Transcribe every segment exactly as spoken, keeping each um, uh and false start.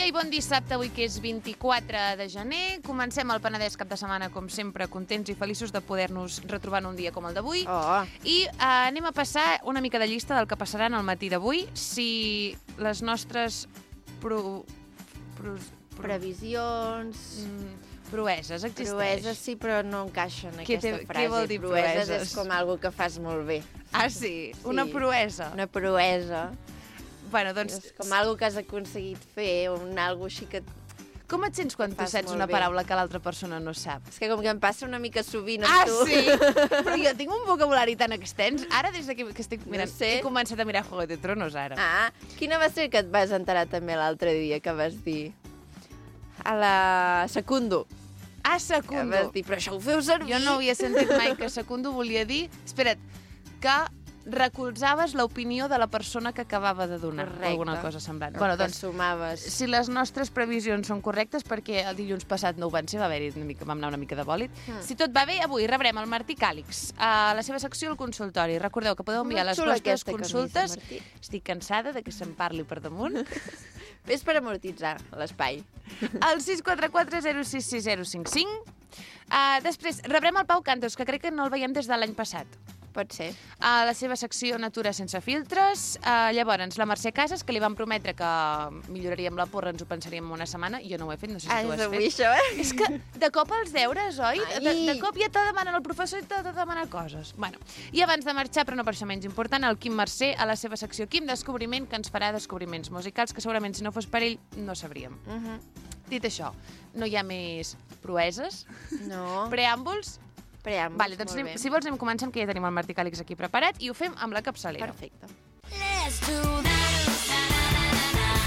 dia i bon dissabte, avui que és vint-i-quatre de gener. Comencem el Penedès cap de setmana, com sempre, contents i feliços de poder-nos retrobar en un dia com el d'avui. Oh. I uh, anem a passar una mica de llista del que passarà en el matí d'avui. Si les nostres pro... Pro... Pro... Previsions... Mm, proeses existeix. Proeses sí, però no encaixen en aquesta té, frase. Què vol dir proeses? proeses? És com algo que fas molt bé. Ah, sí? Sí. Una proesa? Una proesa. Bueno, doncs... És com algo que has aconseguit fer, un algo així que... Com et sents quan tu saps una bé. paraula que l'altra persona no sap? És que com que em passa una mica sovint amb Ah, tu. sí? Però jo tinc un vocabulari tan extens. Ara, des que, que estic mirant, No sé. he començat a mirar Juego de Tronos, ara. Ah, quina va ser que et vas enterar també l'altre dia que vas dir? A la Secundo. Ah, Que secundo. vas dir, però això ho feu servir? Jo no havia sentit mai que secundo volia dir... Espera't, que recolzaves l'opinió de la persona que acabava de donar. Correcte. O alguna cosa semblant. O Bueno, que doncs, sumaves. si les nostres previsions són correctes, perquè el dilluns passat no ho van ser, va haver-hi una mica, vam anar una mica de bòlit. Mm. Si tot va bé, avui rebrem el Martí Càlix a la seva secció al consultori. Recordeu que podeu enviar Molt les xula vostres aquesta consultes. camisa, Martí. Estic cansada de que se'n parli per damunt. És per amortitzar l'espai. Al sis quatre quatre zero sis sis zero cinc cinc. Uh, després, rebrem el Pau Cantos, que crec que no el veiem des de l'any passat. Pot ser. A la seva secció Natura sense filtres. Uh, llavors, la Mercè Casas, que li van prometre que milloraríem la porra, ens ho pensaríem una setmana. Jo no ho he fet, no sé si Ah, tu ho és has avui fet. això, eh? És que de cop els deures, oi? Ai. De, de cop ja te demanen el professor i t'ha de demanar coses. Bueno, i abans de marxar, però no per això menys important, el Quim Mercè a la seva secció Quim Descobriment, que ens farà descobriments musicals que segurament si no fos per ell no sabríem. Uh -huh. Dit això, no hi ha més proeses, No. preàmbuls. Preàmbuls, Vale, doncs molt anem, bé. si vols anem començant, que ja tenim el Martí Càlix aquí preparat, i ho fem amb la capçalera. Perfecte. Let's do that.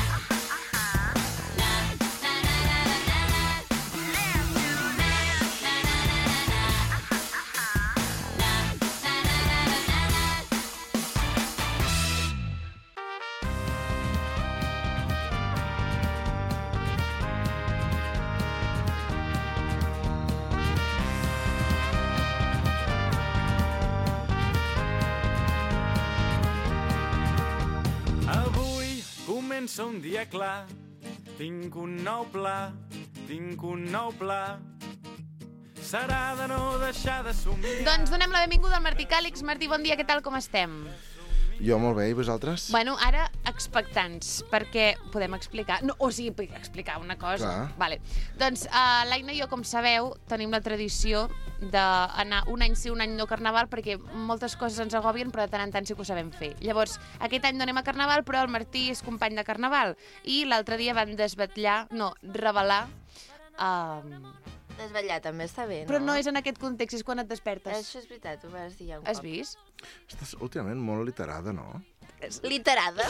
Avui comença un dia clar, tinc un nou pla, tinc un nou pla. Serà de no deixar de somiar. Doncs donem la benvinguda al Martí Càlix. Martí, bon dia, què tal, com estem? Jo molt bé, i vosaltres? Bueno, ara expectants, perquè podem explicar... No, o sigui, puc explicar una cosa. Clar. Vale. Doncs uh, l'Aina i jo, com sabeu, tenim la tradició d'anar un any sí, un any no a Carnaval, perquè moltes coses ens agobien, però de tant en tant sí que ho sabem fer. Llavors, aquest any no anem a Carnaval, però el Martí és company de Carnaval. I l'altre dia van desvetllar, no, revelar... Uh, Desvetllar també està bé, no? però no és en aquest context, és quan et despertes. Això és veritat, ho vas dir ja un Has cop. vist? Estàs últimament molt literada, no? Literada.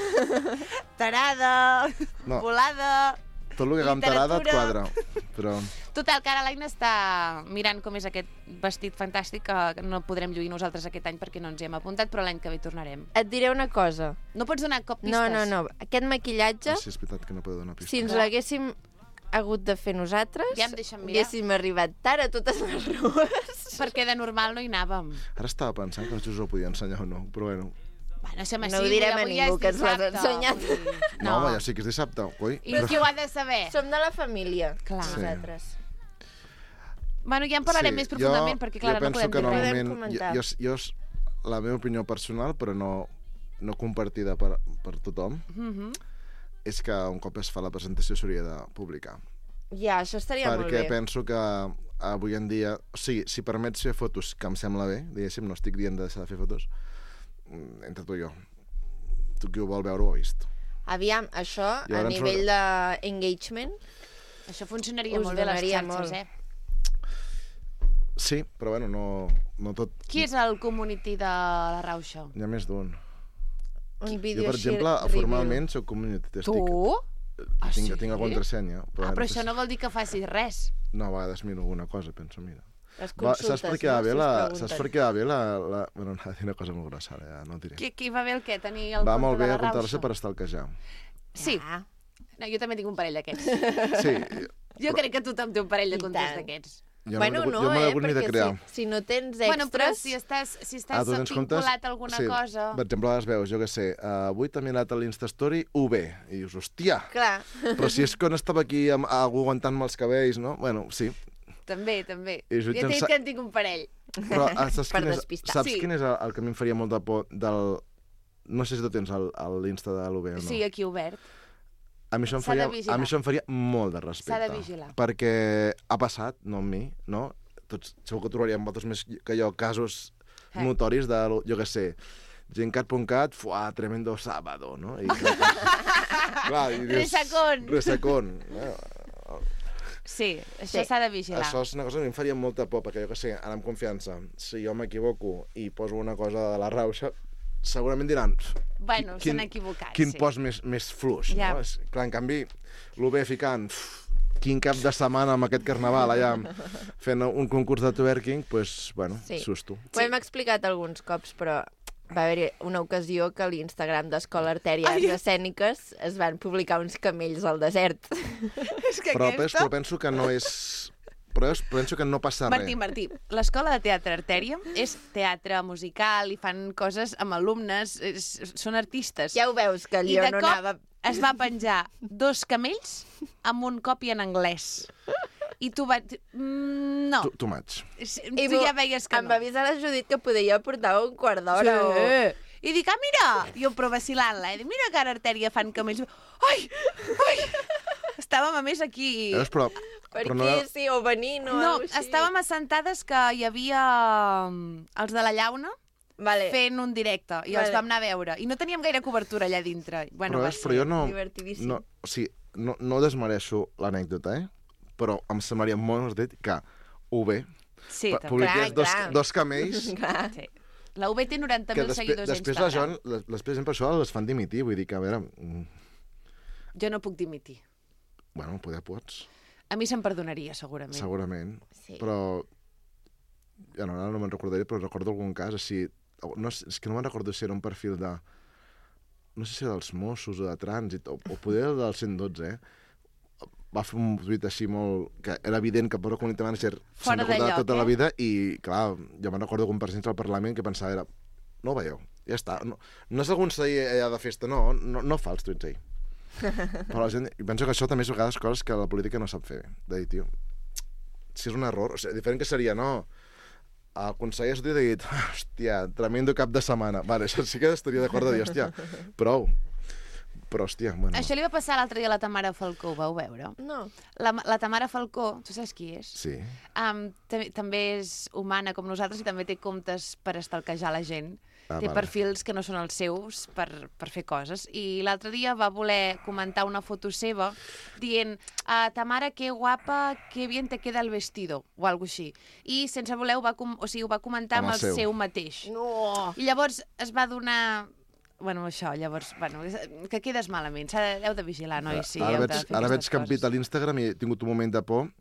Tarada, No. volada... Tot el que haga amb tarada et Literatura. quadra. Però Total, que ara l'Aina està mirant com és aquest vestit fantàstic que no podrem lluir nosaltres aquest any perquè no ens hi hem apuntat, però l'any que ve tornarem. Et diré una cosa. No pots donar cop pistes? No, no, no. Aquest maquillatge, sí, és veritat que no podeu donar pistes. si ens l'haguéssim hagut de fer nosaltres, Ja em deixen mirar. haguéssim arribat tard a totes les rues. Perquè de normal no hi anàvem. Ara estava pensant que us ho podia ensenyar o no, però bueno. Bueno, si No ho direm a ningú, que ens l'has ensenyat. No, No, home, ja sé que és dissabte, coi. I qui ho ha de saber? Som de la família, Clar. Sí. nosaltres. Bueno, ja en parlarem més profundament, jo, perquè, clar, jo no penso podem que dir res. normalment, Podem jo, comentar. jo, jo, és la meva opinió personal, però no, no compartida per, per tothom, Mhm. és que un cop es fa la presentació s'hauria de publicar. Ja, això estaria molt Perquè bé. penso que avui en dia... O sigui, si permets fer fotos, que em sembla bé, diguéssim, no estic dient de deixar de fer fotos, mm, entre tu i jo. Tu qui ho vol veure ho ha vist. Aviam, això, a Llavors, nivell d'engagement, Això funcionaria us molt bé a les donaria xarxes, molt. eh? Sí, però bueno, no, no tot... Qui és el community de la Rauxa? N'hi ha més d'un. un Jo, vídeo per així exemple, review. formalment soc community test. Tu? Ah, tinc, sí? tinc la contrasenya. Ah, però això no vol dir que facis res. No, a vegades miro alguna cosa, penso, mira. Les Va, consultes, saps per què va no? bé Si us la... pregunten. Saps per què va bé la... la... Bueno, anava a dir una cosa molt grossa, ara ja no ho diré. Qui, qui va bé el què? Tenir el Va compte molt bé de la apuntar-se Rauxa? per estalquejar. Sí. Ah, No, jo també tinc un parell d'aquests. Sí, Jo crec que tothom té un parell de I comptes tant. d'aquests. Jo Bueno, me l'he no, jo me l'he eh? hagut ni de Perquè crear. si, si no tens extras... Bueno, però si estàs, si Ah, estàs tu tens comptes? vinculat a alguna sí. cosa... Per exemple, les veus, jo què sé, uh, avui t'ha mirat a l'Instastory U B, i dius, hòstia, Clar. però si és quan estava aquí amb algú aguantant-me els cabells, no? Bueno, sí. També, també. I Jo t'he dit que en tinc un parell. Però ah, saps, Per quin és, despistar. saps Sí. quin és el, el que a mi em faria molta por del... No sé si tu tens el- el- l'Insta de l'U B o no. Sí, aquí obert. A mi, això em S'ha de faria, vigilar. a mi això em faria molt de respecte. S'ha de vigilar. Perquè ha passat, no amb mi, no? Tots, segur que trobaríem vosaltres més que jo casos Eh. notoris de, jo què sé, gencat.cat, fuà, tremendo sábado, no? I, clar, i dius, Resacón. Resacón. No? Sí, això Sí. s'ha de vigilar. Això és una cosa que a mi em faria molta por, perquè jo què sé, ara amb confiança, si jo m'equivoco i poso una cosa de la rauxa, segurament diran... Bueno, quin- s'han equivocat, Quin sí. post més, més fluix, Ja. no? És, clar, en canvi, l'U B ficant... uf, quin cap de setmana amb aquest carnaval allà fent un concurs de twerking, doncs, pues, bueno, Sí. susto. Ho hem explicat alguns cops, però va haver-hi una ocasió que a l'Instagram d'Escola Artèries Ai. Escèniques es van publicar uns camells al desert. És que Però, pens, aquesta... però penso que no és... Però és- penso que no passa Martí, res. Martí, l'Escola de Teatre Artèria és teatre musical i fan coses amb alumnes, és, són artistes. Ja ho veus, que I allò de no cop anava... es va penjar dos camells amb un copy en anglès. I tu vaig... Mm, no. Tu, tu maig. Sí, I tu bo- ja veies que em no. va avisar la Judit que podia portar un quart d'hora o... Sí. I dic, ah, mira! Jo, però vacilant-la. I dic, mira que ara Artèria fan camells. Ai! Ai! Estàvem, a més, aquí... Veus, però, Per però no, aquí, sí, o venint o No, alguna cosa així. estàvem assentades que hi havia mm, els de la llauna Vale. fent un directe i els Vale. vam anar a veure. I no teníem gaire cobertura allà dintre. Bueno, però, va veus, ser... però jo no... divertidíssim. no o sigui, no, no desmereixo l'anècdota, eh? Però em semblaria molt divertit que U B Sí, pu- també. publiqués Clar, dos, clar. dos camells Clar. Sí. La U B té noranta que mil després, seguidors a després la Instagram. Joan, les- després per això les fan dimitir, vull dir que, a veure, mm, Jo no puc dimitir. bueno, poder pots, A mi se'm perdonaria, segurament. segurament, Sí. però, ja no, ara no me'n recordaré, però recordo algun cas, així, no, sé- és que no me'n recordo si era un perfil de, no sé si era dels Mossos o de Trànsit, o, o poder era del cent i dotze, eh? Va fer un tuit així molt... que era evident que per la community manager Fora se'n de recordava lloc, tota eh? la vida i, clar, jo me'n recordo algun president al Parlament que pensava era, no ho veieu, ja està. No, no és algun seguir allà de festa, no, no, no fa els tuits ahir. Però la gent... I penso que això també és a vegades coses que la política no sap fer bé. De dir, tio, si és un error, o sigui, diferent que seria, no... El conseller ha sortit i ha dit, hòstia, tremendo cap de setmana. Vale, això sí que estaria d'acord de dir, hòstia, prou. Però, hòstia, bueno... Això li va passar l'altre dia a la Tamara Falcó, ho vau veure? No. La, la Tamara Falcó, tu saps qui és? Sí. Um, també és humana com nosaltres i també té comptes per estalquejar la gent. Ah, té vale. perfils que no són els seus per, per fer coses. I l'altre dia va voler comentar una foto seva dient ah, Tamara, que guapa, que bien te queda el vestido, o alguna així. I sense voler ho va, com, o sigui, ho va comentar Amb amb el el seu. seu mateix. No. I llavors es va donar... Bueno, això, llavors, bueno, és- que quedes malament. S'ha de, heu de vigilar, nois, sí, ara heu veig, de fer ara veig aquestes que em coses. pita l'Instagram i he tingut un moment de por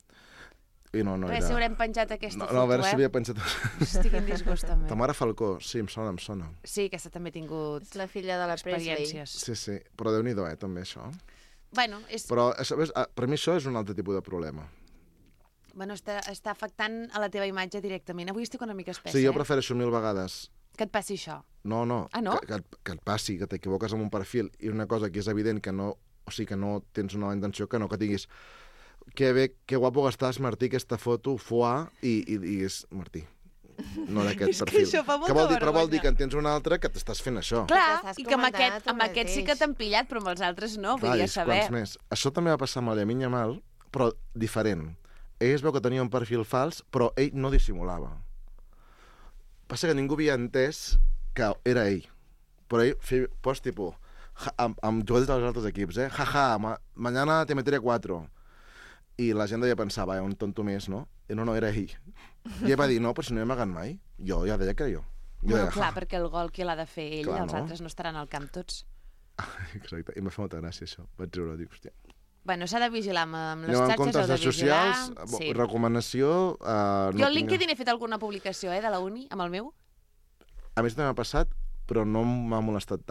i no, no Res, era... si haurem penjat aquesta No, foto, no, a veure eh? si havia pensat... Estic en disgust, també. Tamara Falcó, sí, em sona, em sona. Sí, aquesta també ha tingut És la filla de la Presley. experiències. Sí, sí, però Déu-n'hi-do, eh, també, això. Bueno, és, Però, sabes, ah, per mi això és un altre tipus de problema. bueno està, està afectant a la teva imatge directament. Avui estic una mica espessa, Sí, jo eh? prefereixo mil vegades... Que et passi això. No, no, Ah, no? Que, que, et- que et passi, que t'equivoques amb un perfil i una cosa que és evident que no... O sigui, que no tens una mala intenció, que no, que tinguis... Que bé, que guapo que estàs, Martí, aquesta foto, fuà, i, i, i és Martí. No d'aquest És que perfil. això fa molta que vol dir, però vol vergonya. dir que en tens un altre que t'estàs fent això. Clar, t'estàs i que amb comentant aquest, tu amb aquest sí que mateix. t'han pillat, però amb els altres no, Clar, volia i saber. quants més. Això també va passar amb el Llamin Yamal, però diferent. Ell es veu que tenia un perfil fals, però ell no dissimulava. Passa que ningú havia entès que era ell. Però ell feia post tipus, ja, amb, amb jugadors dels altres equips, eh? Jaja, ma, mañana te meteré cuatro. I la gent devia pensar, va, un tonto més, no? I no, no, era ell. I ell va dir, no, però si no he amagat mai. Jo ja deia que era jo. jo Bueno, deia, clar, "Ja". perquè el gol qui l'ha de fer ell, Clar, els no? altres no estaran al camp tots. Exacte, i m'ha fet molta gràcia això. Vaig riure, dic, hòstia. Bueno, s'ha de vigilar amb, amb les Aneu amb xarxes, comptes heu de de vigilar. socials, Sí. recomanació... Uh, Jo al LinkedIn he fet alguna publicació, eh, de la uni, amb el meu. A més, també m'ha passat, però no m'ha molestat tant.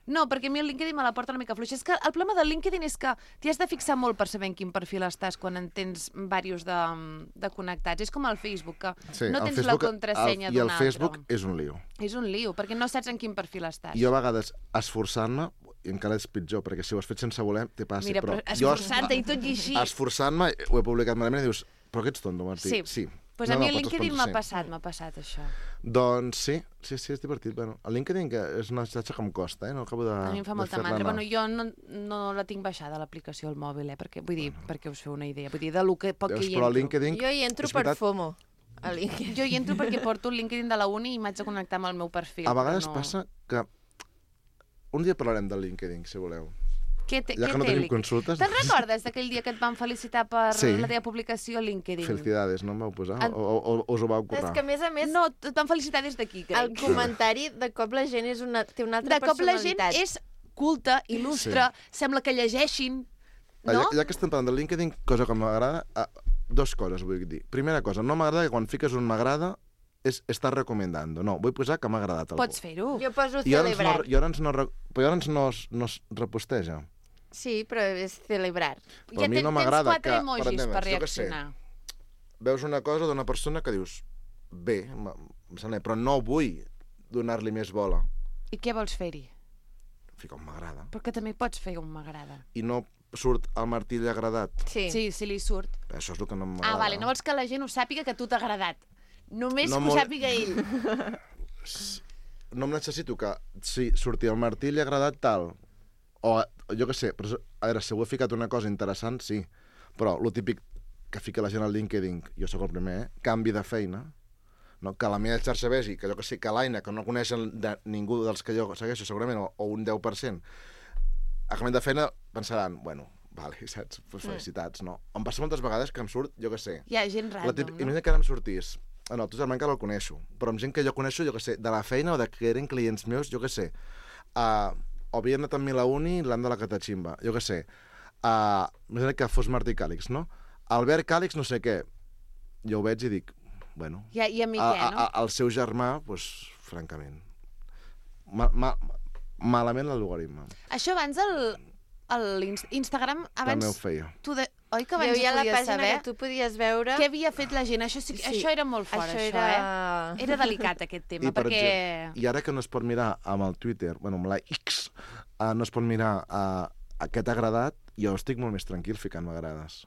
No, perquè a mi el LinkedIn me la porta una mica fluixa. És que el problema del LinkedIn és que t'hi has de fixar molt per saber en quin perfil estàs quan en tens diversos de, de connectats. És com el Facebook, que Sí, no el tens Facebook, la contrasenya el, I d'un el altre. Facebook és un lío. És un lío, perquè no saps en quin perfil estàs. Jo a vegades, esforçant-me, i encara és pitjor, perquè si ho has fet sense voler, te passi. Mira, però però jo esforçant-te i tot i així... Esforçant-me, ho he publicat malament i dius, però que ets tonto, Martí? Sí. sí. Pues No, a mi no, el pots LinkedIn m'ha respondre passat, m'ha passat això. sí. Doncs sí, sí, sí, és divertit. Bueno, el LinkedIn que és una xarxa que em costa, eh? No acabo de A mi em fa de molta fer-la mandra. anar. Bueno, jo no, no la tinc baixada, l'aplicació al mòbil, eh? Perquè, vull dir, perquè us feu una idea. Vull dir, de lo que poc que Veus, hi però entro. LinkedIn... Jo hi entro és per veritat, FOMO. A LinkedIn. Jo hi entro perquè porto el LinkedIn de la uni i m'haig de connectar amb el meu perfil. A vegades però no... passa que... Un dia parlarem del LinkedIn, si voleu. Què té, Ja què que no té tenim LinkedIn? consultes... Te'n recordes d'aquell dia que et van felicitar per Sí. la teva publicació a LinkedIn? Felicidades, no em vau posar? En- O, o, o us ho vau És currar? que, a més a més, No, et van felicitar des d'aquí, crec. el comentari de cop la gent és una, té una altra De cop la gent personalitat. és culta, il·lustre, sembla que llegeixin, Ah, no? Ja, ja que estem parlant del LinkedIn, cosa que m'agrada, ah, dos coses vull dir. Primera cosa, no m'agrada que quan fiques un m'agrada és estar recomendant. No, vull posar que m'ha agradat algú. Pots fer-ho. Jo poso I ara ens no, celebrar. i ara ens no, re- però ara ens no, es- no es reposteja. Sí, però és celebrar. Però a mi ten- no tens m'agrada quatre que, emojis per exemple, per jo què sé, reaccionar. Veus una cosa d'una persona que dius, bé, em em sembla bé, però no vull donar-li més bola. I què vols fer-hi? Fica un m'agrada. Perquè també pots fer un m'agrada. I no surt el martell agradat. Sí. Sí, si li surt. Això és el que no m'agrada. Ah, vale, no vols que la gent ho sàpiga que a tu t'ha agradat. Només No que ho molt- sàpiga ell. No em necessito que si surti el martell agradat tal, o jo què sé, però, a veure, si ho he ficat una cosa interessant, sí, però lo típic que fica la gent al LinkedIn, jo sóc el primer, eh? Canvi de feina, no? Que la meva xarxa vegi, que jo que sé, que l'Aina, que no coneixen de ningú dels que jo segueixo, segurament, o, o un deu per cent, a canvi de feina pensaran, bueno, vale, saps? Pues felicitats, no? Em passa moltes vegades que em surt, jo què sé, Hi ha gent la random, típica, no? imagina que ara em sortís, ah, no, el teu germà encara el coneixo, però amb gent que jo coneixo, jo què sé, de la feina o de que eren clients meus, jo què sé, uh, o havien anat amb mi a la uni i l'han de la catachimba, jo què sé, uh, imagina que fos Martí Càlix, no? Albert Càlix no sé què, jo ho veig i dic, bueno, I, I a mi a, què, a, no? a, el seu germà, doncs, francament, ma, ma, malament l'algoritme, Això abans el, el Inst- Instagram, abans... també ho feia. Tu de... Oi que Hi abans havia la podies pàgina saber que tu podies veure... què havia fet la gent? Això, sí, Sí. això era molt fort, Això això, era- eh? Era delicat, aquest tema, I, per perquè... exemple, I ara que no es pot mirar amb el Twitter, bueno, amb la X, uh, no es pot mirar uh, a què t'ha agradat, jo estic molt més tranquil ficant m'agrades.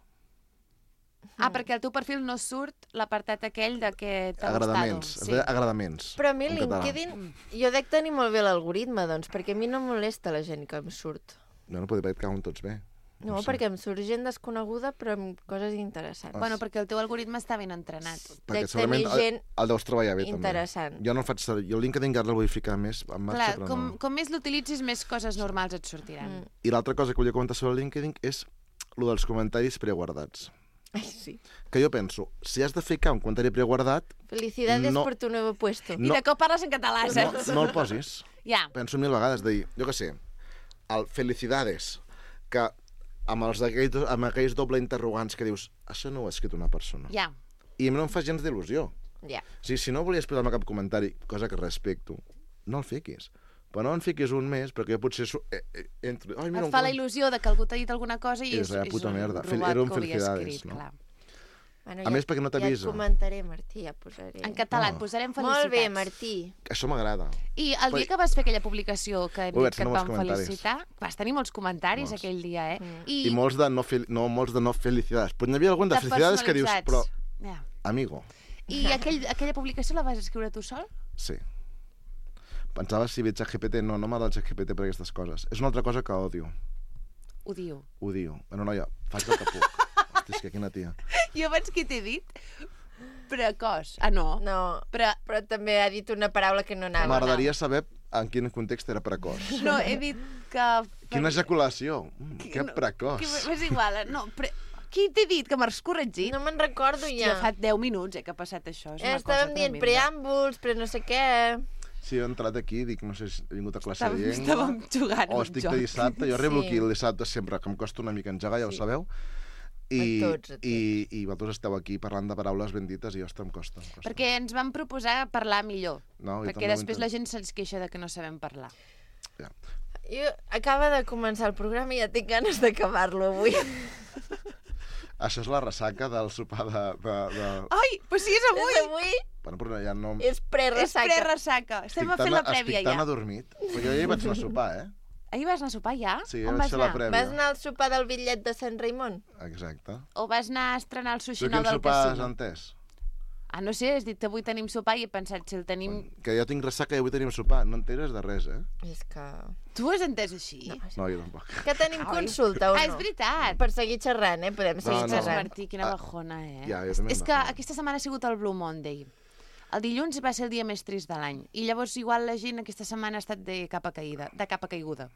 Ah, perquè al teu perfil no surt l'apartat aquell de què t'ha Agradaments, gustat. es deia agradaments. Però a mi en català. LinkedIn, jo dec tenir molt bé l'algoritme, doncs, perquè a mi no em molesta la gent que em surt. No, no podria haver et cauen tots bé. No, No sé. perquè em surt gent desconeguda, però amb coses interessants. Bueno, perquè el teu algoritme està ben entrenat. Perquè dec segurament tenir el, gent el deus treballar bé, interessant. també. Jo no el faig servir. Jo el LinkedIn ara el vull ficar més en marxa, Clar, però com, no. com més l'utilitzis, més coses normals et sortiran. Mm. I l'altra cosa que volia comentar sobre el LinkedIn és lo dels comentaris preguardats. Ai, sí. Que jo penso, si has de ficar un comentari preguardat, Felicidades No. por tu nuevo puesto. I de cop parles en català, no, saps? no el posis. Ja. Penso mil vegades de dir, jo què sé, el Felicidades, que amb, els aquells, amb aquells doble interrogants que dius, això no ho ha escrit una persona. Ja. I a mi no em fa gens d'il·lusió. Ja. O sigui, si no volies posar-me cap comentari, cosa que respecto, no el fiquis. Però no en fiquis un més, perquè jo potser su- eh, eh, entro... Ai, mira, Et fa la il·lusió de que algú t'ha dit alguna cosa i És és, la és puta un merda. Fel- robat era un que hauria Felicidades, escrit, no? clar. Bueno, A més, perquè no t'avisa. Ja et comentaré, Martí, ja posaré. En català, No. et posarem felicitats. Molt bé, Martí. Això m'agrada. I el dia Però- que vas fer aquella publicació que hem Ho dit vaig que et tenir molts van comentaris. felicitar, vas tenir molts comentaris Molts. aquell dia, eh? Mm. I, I molts de no, fel... no, molts de no felicidades. Però n'hi havia algun de, de felicidades que dius, però, personalitzats. Ja. amigo, I aquell, aquella publicació la vas escriure tu sol? sí. Pensava si veig G P T, no, no m'agrada el G P T per aquestes coses. És una altra cosa que odio. Odio. Odio. Bueno, noia, faig el que puc. Hosti, és que quina tia. Jo abans que t'he dit? Precoç. Ah, no? No, Però... però també ha dit una paraula que no anava. M'agradaria saber en quin context era precoç. No, he dit que... Quina ejaculació. Mm, que no, precoç. Que és igual, eh? no, pre... Qui t'he dit que m'has corregit? No me'n recordo Hòstia, ja. fa deu minuts eh, que ha passat això. És Ja una estàvem cosa dient tremenda. preàmbuls, però no sé què. Si he entrat aquí, dic, no sé si he vingut a classe Estàvem, de llengua. estàvem jugant O un estic joc. de dissabte. Jo arribo Sí. aquí el dissabte sempre, que em costa una mica engegar, ja ho Sí. sabeu. I, A tots, a tots. i, i vosaltres esteu aquí parlant de paraules ben dites i jo em costa. Em costa. Perquè ens vam proposar parlar millor. No, jo perquè també ho després intento. la gent se'ns queixa de que no sabem parlar. Ja. Jo acaba de començar el programa i ja tinc ganes d'acabar-lo avui. Això és la ressaca del sopar de... de, de... Ai, però sí, és avui! És avui, Bueno, però ja no... és És pre-ressaca. pre-ressaca. Estem Estic fent tan- la prèvia Estic tan ja. adormit. Però jo ja hi vaig anar a sopar, eh? Ahir vas anar a sopar ja? Sí, On vaig vas fer la anar? prèvia. Vas anar al sopar del bitllet de Sant Raimon? Exacte. O vas anar a estrenar el Tu sushi quin nou del sopar has casino? entès? Ah, no sé, has dit que avui tenim sopar i he pensat si el tenim... Que jo tinc ressaca i avui tenim sopar. No enteres de res, eh? És que... Tu ho has entès així? No, No, jo tampoc. que tenim consulta o no? Ah, és veritat. Per seguir xerrant, eh? Podem seguir No, no. Ostres, xerrant. Martí, quina Ah, bajona, eh? ja, jo també és em que bajono. aquesta setmana ha sigut el Blue Monday. El dilluns va ser el dia més trist de l'any. I llavors igual la gent aquesta setmana ha estat de capa caïda, de capa caiguda.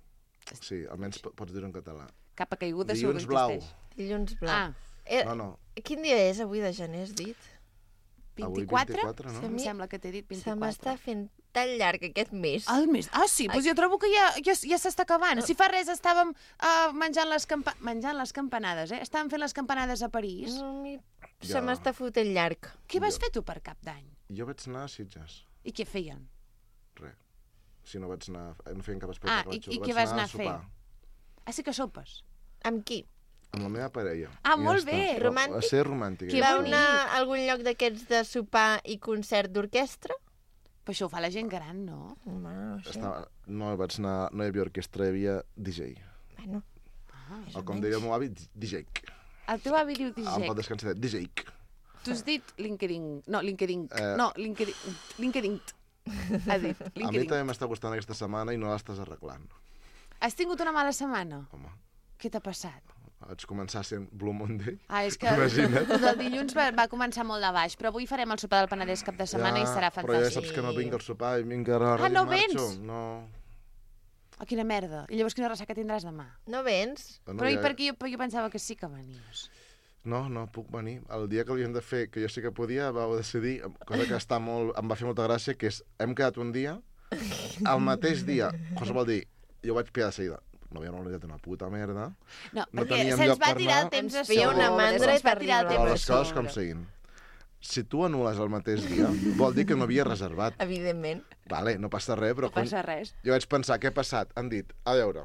Sí, almenys po- pots dir-ho en català. Capa caiguda segur que Dilluns blau. existeix. Dilluns blau. Ah, Eh, No, no. Quin dia és avui de gener, has dit? Avui vint-i-quatre? vint-i-quatre, no? Em sembla que t'he dit Se vint-i-quatre. m'està fent tan llarg aquest mes. El mes... Ah, sí, doncs jo trobo que ja, ja, ja s'està acabant. Si fa res estàvem uh, menjant, les campa... menjant les campanades, eh? Estàvem fent les campanades a París. A mi se Ja. m'està fotent llarg. Què vas Jo- fer tu per cap d'any? Jo vaig anar a Sitges. I què feien? Res. Si no vaig anar... No feien cap Ah, espectacle. i- xulo. i Vaig què vas anar a sopar fer? Ah, sí que sopes. Amb qui? Amb la meva parella. Ah, I ja molt està. bé. Però Romàntic? Va ser romàntic. Que eh? Vau bonic. anar a algun lloc d'aquests de sopar i concert d'orquestra? Però això ho fa la gent gran, no? Home, no ho sé. Estava... No vaig anar... No hi havia orquestra, hi havia D J. Bueno, Ah, O com deia el meu avi, D J. el teu avi diu Em pot Dijec. descansar. D J. Tu has dit LinkedIn. No, LinkedIn. Eh. No, LinkedIn. LinkedIn. Ha dit A mi LinkedIn. també m'està gustant aquesta setmana i no l'estàs arreglant. Has tingut una mala setmana? Home, Què t'ha passat? vaig començar sent Blue Monday. Ah, és que Imagina't. el dilluns va, va començar molt de baix, però avui farem el sopar del Penedès cap de setmana i serà Però ja fantàstic. saps que no vinc al sopar i vinc a la ràdio Ah, no i marxo. vens? No. Oh, quina merda. I llavors quina ressaca tindràs demà? no vens? Bueno, Però i ja- per què jo, jo pensava que sí que venies? No, no puc venir. El dia que l'havíem de fer, que jo sí que podia, vau decidir, cosa que està molt, em va fer molta gràcia, que és, hem quedat un dia, el mateix dia, cosa vol dir, jo vaig pillar de seguida, no havíem organitzat una puta merda, No, No perquè teníem se'ns lloc va per tirar el anar. temps a Ens feia sobre. una mandra se'ns va tirar el terrible. però temps les a coses com sobre. siguin. Si tu anules el mateix dia, vol dir que no havia reservat. Evidentment. Vale, no passa res, però... No passa res. Jo vaig pensar, què ha passat? Han dit, a veure,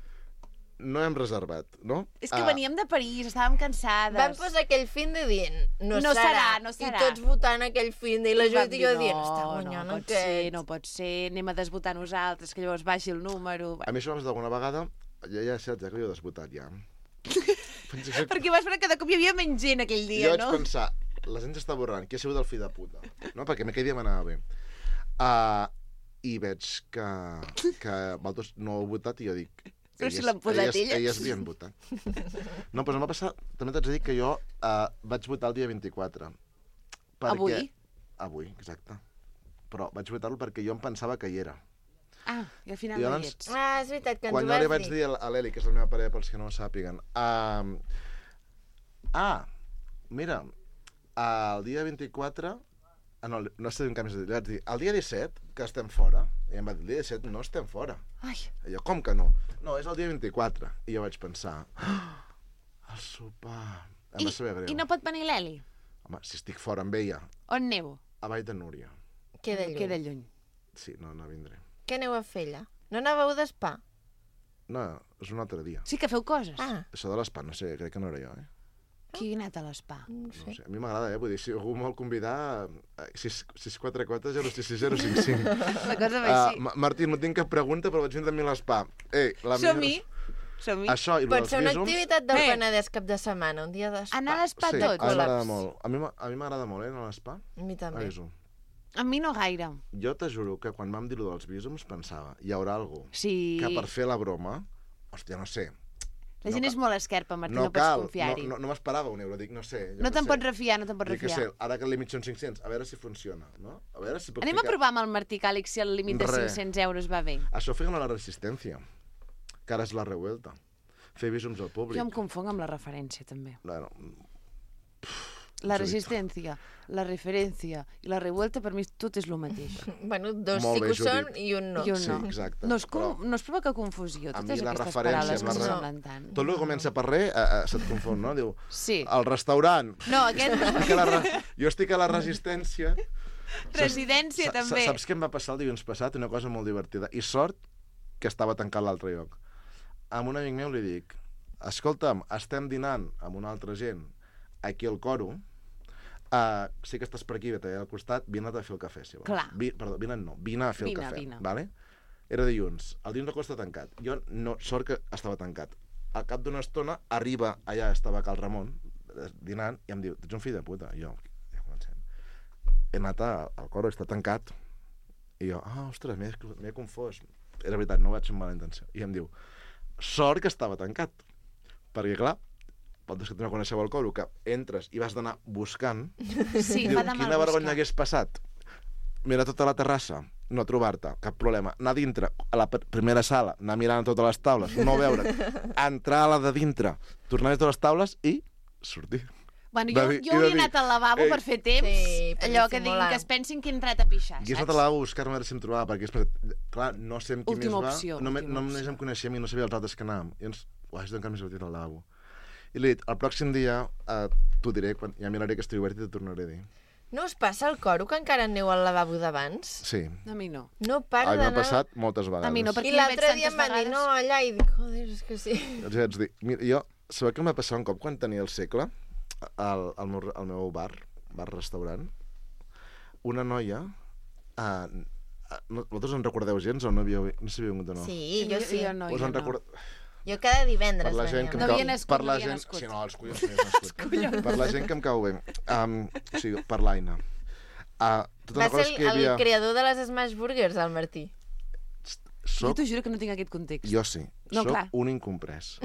no hem reservat, no? És que Ah, veníem de París, estàvem cansades. Vam posar aquell fin de dient, no, No serà, serà, no serà. I tots votant aquell fin de i la I vam Judit i jo dir, dient, no, està no guanyant pot aquest. ser, no pot ser, anem a desvotar nosaltres, que llavors baixi el número. A mi això m'ha passat alguna vegada, ja, ja saps, ja que jo he desvotat, ja. Perquè vas veure que de cop hi havia menys gent aquell Jo dia, vaig no? pensar, la gent s'està borrant, qui ha sigut el fill de puta? No? Perquè aquell dia m'anava bé. Uh, I veig que, que vosaltres no heu votat i jo dic... Però si elles- l'han posat elles, elles. elles havien votat. No, però em va passar... També t'haig de dir que jo uh, vaig votar el dia vint-i-quatre. Perquè... Avui? Avui, exacte. Però vaig votar-lo perquè jo em pensava que hi era. Ah, i al final I no llavors- hi ets. Ah, és veritat que ens Quan ho jo li vas vaig dir. dir a l'Eli, que és la meva parella, pels que no ho sàpiguen, uh, ah, mira, el dia vint-i-quatre, ah, no, no sé en què més dir, li vaig dir, el dia disset, que estem fora, i em va dir, el dia disset no estem fora. Ai, I jo, com que no? No, és el dia vint-i-quatre. I jo vaig pensar, ah, el sopar... Em I, va saber greu. i no pot venir l'Eli? Home, si estic fora amb ella, On aneu? a Vall de Núria, Queda lluny. Queda lluny. sí, no, no vindré. Què aneu a fer allà? No anàveu d'espa? No, és un altre dia. Sí que feu coses. Ah, Això de l'espa, no sé, crec que no era jo, eh? Qui ha anat a l'espa? no No sé. sé, a mi m'agrada, eh? Vull dir, si algú em vol convidar, sis quatre quatre zero sis sis zero cinc cinc. La cosa va Uh, així. Martí, no tinc cap pregunta, però vaig vindre amb mi a l'espa. Ei, la Som-hi. millor- Som-hi. Això i lo Pot dels ser una visums... activitat del Eh. Penedès cap de setmana, un dia d'espa. Anar a l'espa Sí, tots. a mi m'agrada Col·laps. molt. A mi m'a- a mi m'agrada molt, eh, anar a l'espa. A mi també. Aviso. A mi no gaire. Jo te juro que quan vam dir lo dels visums pensava, hi haurà algú Sí. que per fer la broma, hòstia, no sé, La gent no és cal- molt esquerpa, Martí, no, no, pots cal, no, confiar-hi. no, no m'esperava un euro, dic, no sé. jo No què te'n sé. pots refiar, no te'n pots Dic, què refiar. sé, ara que el límit són cinc-cents, a veure si funciona, no? A veure si puc Anem a ficar... provar amb el Martí Càlix si el límit de Re. cinc-cents euros va bé. Això feien a la resistència, que ara és la revuelta. Fer visums al públic. Jo em confonc amb la referència, també. Bueno, La Us ho dic. resistència, la referència i la revuelta, per mi tot és el mateix. Bueno, dos Molt sí bé, que ho són Judit. i un no. I un Sí, no. exacte. No es, com, Però- no es provoca confusió, a totes mi la aquestes referència paraules amb que la re- semblen tant. tot el que comença per res eh, eh, se't confon, no? Diu, Sí. el restaurant... No, aquest... Que la re... Jo estic a la resistència. Residència, Sa- sa- també. Saps què em va passar el dilluns passat? Una cosa molt divertida. I sort que estava tancat l'altre lloc. A un amic meu li dic, escolta'm, estem dinant amb una altra gent aquí al Coro, uh, sí que estàs per aquí, vete al costat, vine a fer el cafè, si vols. Clar. Vi, perdó, vine no, vine a fer Vine, el cafè, vine. vale? Era dilluns, el dilluns el Coro està tancat. Jo, no, sort que estava tancat. Al cap d'una estona, arriba, allà estava Cal Ramon, dinant, i em diu, ets un fill de puta. I jo, ja comencem. He anat a- al Coro, està tancat. I jo, ah, ostres, m'he m'he confós. Era veritat, no ho vaig fer amb mala intenció. I em diu, sort que estava tancat. Perquè, clar, vosaltres que no coneixeu el Coro, que entres i vas d'anar buscant, Sí, diu, fa de mal quina vergonya buscar. hagués passat. Mira tota la terrassa, no trobar-te, cap problema. Anar a dintre, a la pr- primera sala, anar mirant totes les taules, no veure, entrar a la de dintre, tornar a totes les taules i sortir. Bueno, De jo, dir- jo i de hauria dir, anat al lavabo "Ei". per fer temps, Sí, per allò que diguin dissimular. que es pensin que he entrat a pixar, I he estat a saps? l'A B a buscar-me a veure si em trobava, perquè és perquè, clar, no sé amb qui Última més va, opció, no, me- última només opció. em coneixia a mi, no sabia els altres que anàvem. I llavors, ho haig d'encara més sortit al lavabo. I li he dit, el pròxim dia eh, t'ho diré, quan ja miraré que estigui obert i t'ho tornaré a dir. No us passa al Coro que encara aneu al lavabo d'abans? Sí, A mi no. No a para mi m'ha d'anar... passat moltes vegades. A mi no, perquè I hi l'altre veig dia em tantes van dir, vegades. no, allà, i dic, joder, és que sí. Els vaig dir, mira, jo, sabeu què em va passar un cop quan tenia el segle al, al, meu, al meu bar, bar-restaurant? Una noia... Uh, no, vosaltres en recordeu gens o no havíeu... No sabíeu vingut o no? Sí, jo sí. Jo no, Us jo en no. record... Jo cada divendres Per la gent que em No cau... havia nascut, per no la havia gent... nascut. Sí, no, els collons no havia nascut. Per la gent que em cau bé. Um, o sigui, per l'Aina. Uh, tota Va una cosa ser és el, que hi havia... el creador de les Smash Burgers, el Martí. Jo Soc... t'ho juro que no tinc aquest context. Jo sí. No, Soc clar. un incomprès.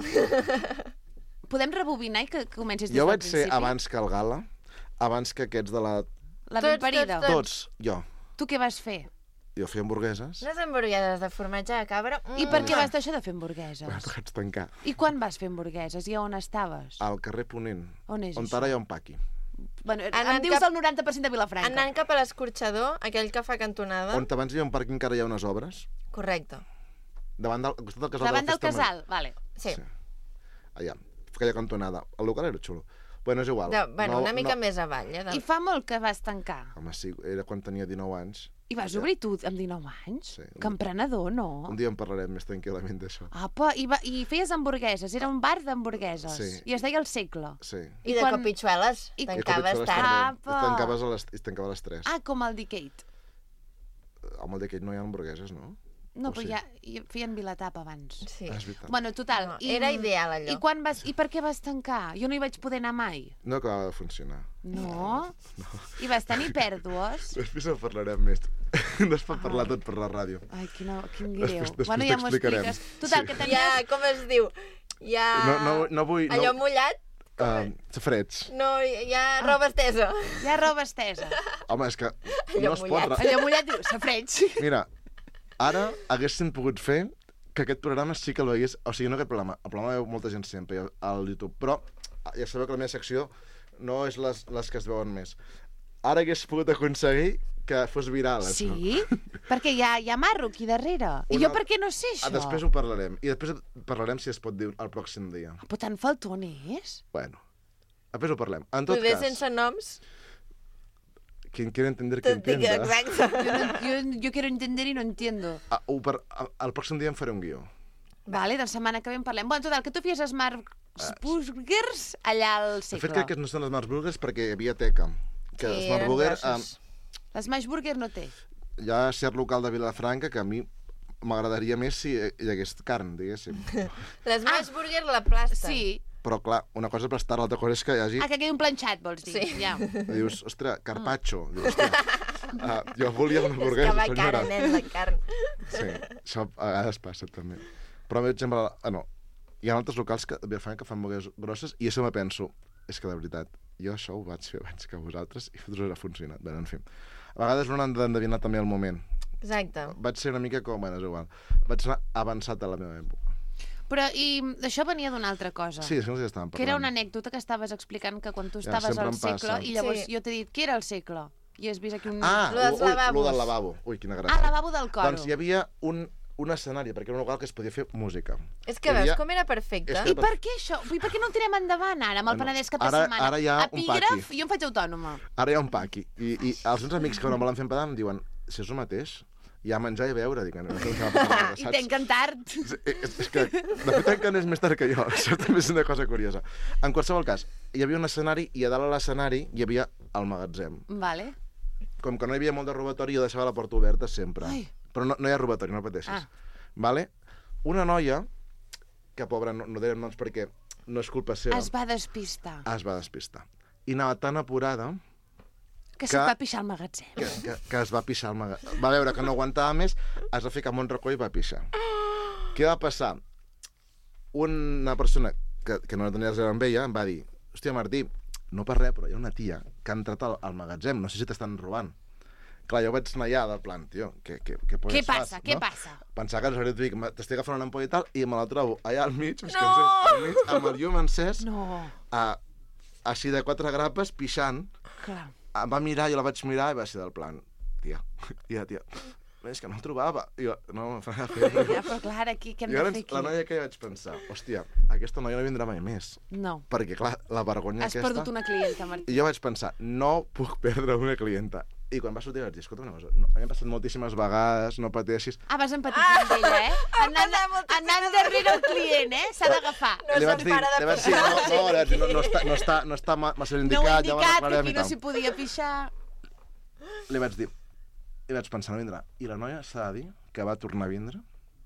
Podem rebobinar i que comencis des Jo del vaig ser principi? abans que el Gala, abans que aquests de la... La Tots, ben parida. tots, Tots, jo. Tu què vas fer? Jo feia hamburgueses. Unes hamburgueses de formatge de cabra. I per què Mua! vas deixar de fer hamburgueses? Vaig tancar. I quan vas fer hamburgueses? I a on estaves? Al carrer Ponent, On és on això? ara hi ha un paqui. Bueno, Anant em dius cap- el noranta per cent de Vilafranca. Anant cap a l'escorxador, aquell que fa cantonada. On abans hi ha un parc encara hi ha unes obres. Correcte. Davant del, al costat del casal Davant de la del Festa casal, vale. Sí. Sí. Allà, aquella cantonada. El local era xulo. Bueno, és igual. De, bueno, no, una mica no... més avall, eh? De... I fa molt que vas tancar. Home, sí, era quan tenia dinou anys. I vas obrir tu amb dinou anys? Sí. Que emprenedor, no? Un dia en parlarem més tranquil·lament d'això. Apa, i, va, i feies hamburgueses, era un bar d'hamburgueses. Sí. I es deia El Segle. Sí. I de quan- copitxueles. I- Tancaves I tard. també. Apa. I tancaves a les, i tancava a les tres. Ah, com el Decade. Home, el d'aquell no hi ha hamburgueses, no? No, O però sí? ja, ja feien Vilatap abans. Sí. Ah, és veritat. Bueno, total. No, i, era ideal, allò. I, quan vas, I per què vas tancar? Jo no hi vaig poder anar mai. No acabava de funcionar. No? I vas tenir pèrdues? Després en parlarem més. No es pot parlar tot per la ràdio. Ai, quina, quin greu. Després- després bueno, ja m'ho t'explicarem. expliques. Total, Sí. que Ja, tenies... com es diu? Ja... No, no, no vull... Allò no, mullat? uh, freds. No, ja roba estesa. Ja roba estesa. Home, és que Allò no es pot... mullat. ra- Allò mullat diu, safreig. Mira, ara haguessin pogut fer que aquest programa sí que el veiés... O sigui, no aquest programa, el programa veu molta gent sempre al YouTube, però ja sabeu que la meva secció no és les, les que es veuen més. Ara hagués pogut aconseguir que fos viral, això. Sí? Perquè hi ha, hi ha marro aquí darrere. I Una- jo per què no sé això? Ah, després ho parlarem. I després parlarem si es pot dir el pròxim dia. Però tan faltones? Bueno, després ho parlem. En tot Poder cas, sense noms. quien quiere entender, que Tot dic, entienda. exacte. Yo, no- yo, yo quiero entender y no entiendo. Ah, ho per, a- el pròxim dia em faré un guió. Vale, de la setmana que ve en parlem. Bueno, total, que tu feies Smart Burgers allà al De segle. fet, crec que no són les Smart Burgers perquè hi havia teca. Que Sí, Smart eren Burger, grossos. Les Smash Burger no té. hi ha cert local de Vilafranca que a mi m'agradaria més si hi hagués carn, diguéssim. Les Smash Burger la plasta. Sí. Però, clar, una cosa és prestar, l'altra cosa és que hi hagi... Ah, que quedi un planxat, vols dir. Sí. Ja. Dius, ostres, carpaccio. Dius, ostres, uh, jo volia una hamburguesa, És que va senyora. cara, nen, la carn. Sí, això a vegades passa, també. Però, per exemple, ah, no, hi ha altres locals que, a Vilafranca que fan hamburgueses grosses i això me penso, és que de veritat, jo això ho vaig fer abans que vosaltres i vosaltres ha funcionat. Bé, en fi. A vegades un ha d'endevinar també el moment. Exacte. Vaig ser una mica com, bueno, és igual, vaig ser avançat a la meva època. Però, i això venia d'una altra cosa. Sí, és que no sé si estàvem parlant. Que era una anècdota que estaves explicant que quan tu Ja, estaves sempre al em segle passa. i llavors Sí. jo t'he dit, què era el segle? I has vist aquí un... Ah, Lo dels ui, lavabos. lo del lavabo. Ui, quina gràcia. Ah, lavabo del coro. Doncs hi havia un, un escenari, perquè era un local que es podia fer música. És Hi que veus havia- com era perfecte? És I per què això? I per què no el tirem endavant ara, amb el Bueno, Penedès cap de ara- setmana? ara hi ha un Epígraf, paqui. jo em faig autònoma. Ara hi ha un paqui. I, i els meus amics que no volen fer empadar em diuen, si és el mateix, I a menjar i a beure, dic, no sé què va passar, I tanquen tard. És, és, és que, de fet, tanquen és més tard que jo. Això també és una cosa curiosa. En qualsevol cas, hi havia un escenari i a dalt a l'escenari hi havia el magatzem. Vale. Com que no hi havia molt de robatori, jo deixava la porta oberta sempre. Ai. Però no, no hi ha robatori, no pateixis. Ah. Vale? Una noia, que pobra, no, no direm noms perquè no és culpa seva, Es va despistar. es va despistar. I anava tan apurada Que que- se't va pixar al magatzem. que, que, que es va pixar el magatzem. Va veure que no aguantava més, es va ficar en un racó i va pixar. Què va passar? Una persona que, que no tenia res a veure amb ella em va dir: hòstia, Martí, no per res, però hi ha una tia que ha entrat al, al magatzem, no sé si t'estan robant. Clar, jo vaig anar allà del plan, tio, què, què, què, Què fas, passa? no? Què passa? Pensava que ens dic, t'estic agafant una ampolla i tal, i me la trobo allà al mig, no! al mig amb el llum encès, No. a, així de quatre grapes, pixant. Clar. Em va mirar, jo la vaig mirar i va ser del plan, tia, tia, tia, és que no el trobava. I jo, no, fa fer. Ja, però clar, aquí què hem I de llavors, fer aquí? la noia que hi vaig pensar, hòstia, aquesta noia no vindrà mai més. No. Perquè, clar, la vergonya Has aquesta... perdut una clienta, Martí. I jo vaig pensar, no puc perdre una clienta. I quan va sortir vaig dir, escolta una cosa, no, m'he passat moltíssimes vegades, no pateixis. Ah, vas empatitzar amb ella, eh? Anant, passat moltíssimes anant darrere el client, eh? S'ha d'agafar. No li se'n vaig dir, para de li vaig dir, no, no, li vaig dir, no, no, està, no, està, no està ma- massa ben No ho he indicat, ja ho indicat, que arreglarem aquí i no tal. s'hi podia pixar. Li vaig dir, i vaig pensar, no vindrà. I la noia s'ha de dir que va tornar a vindre.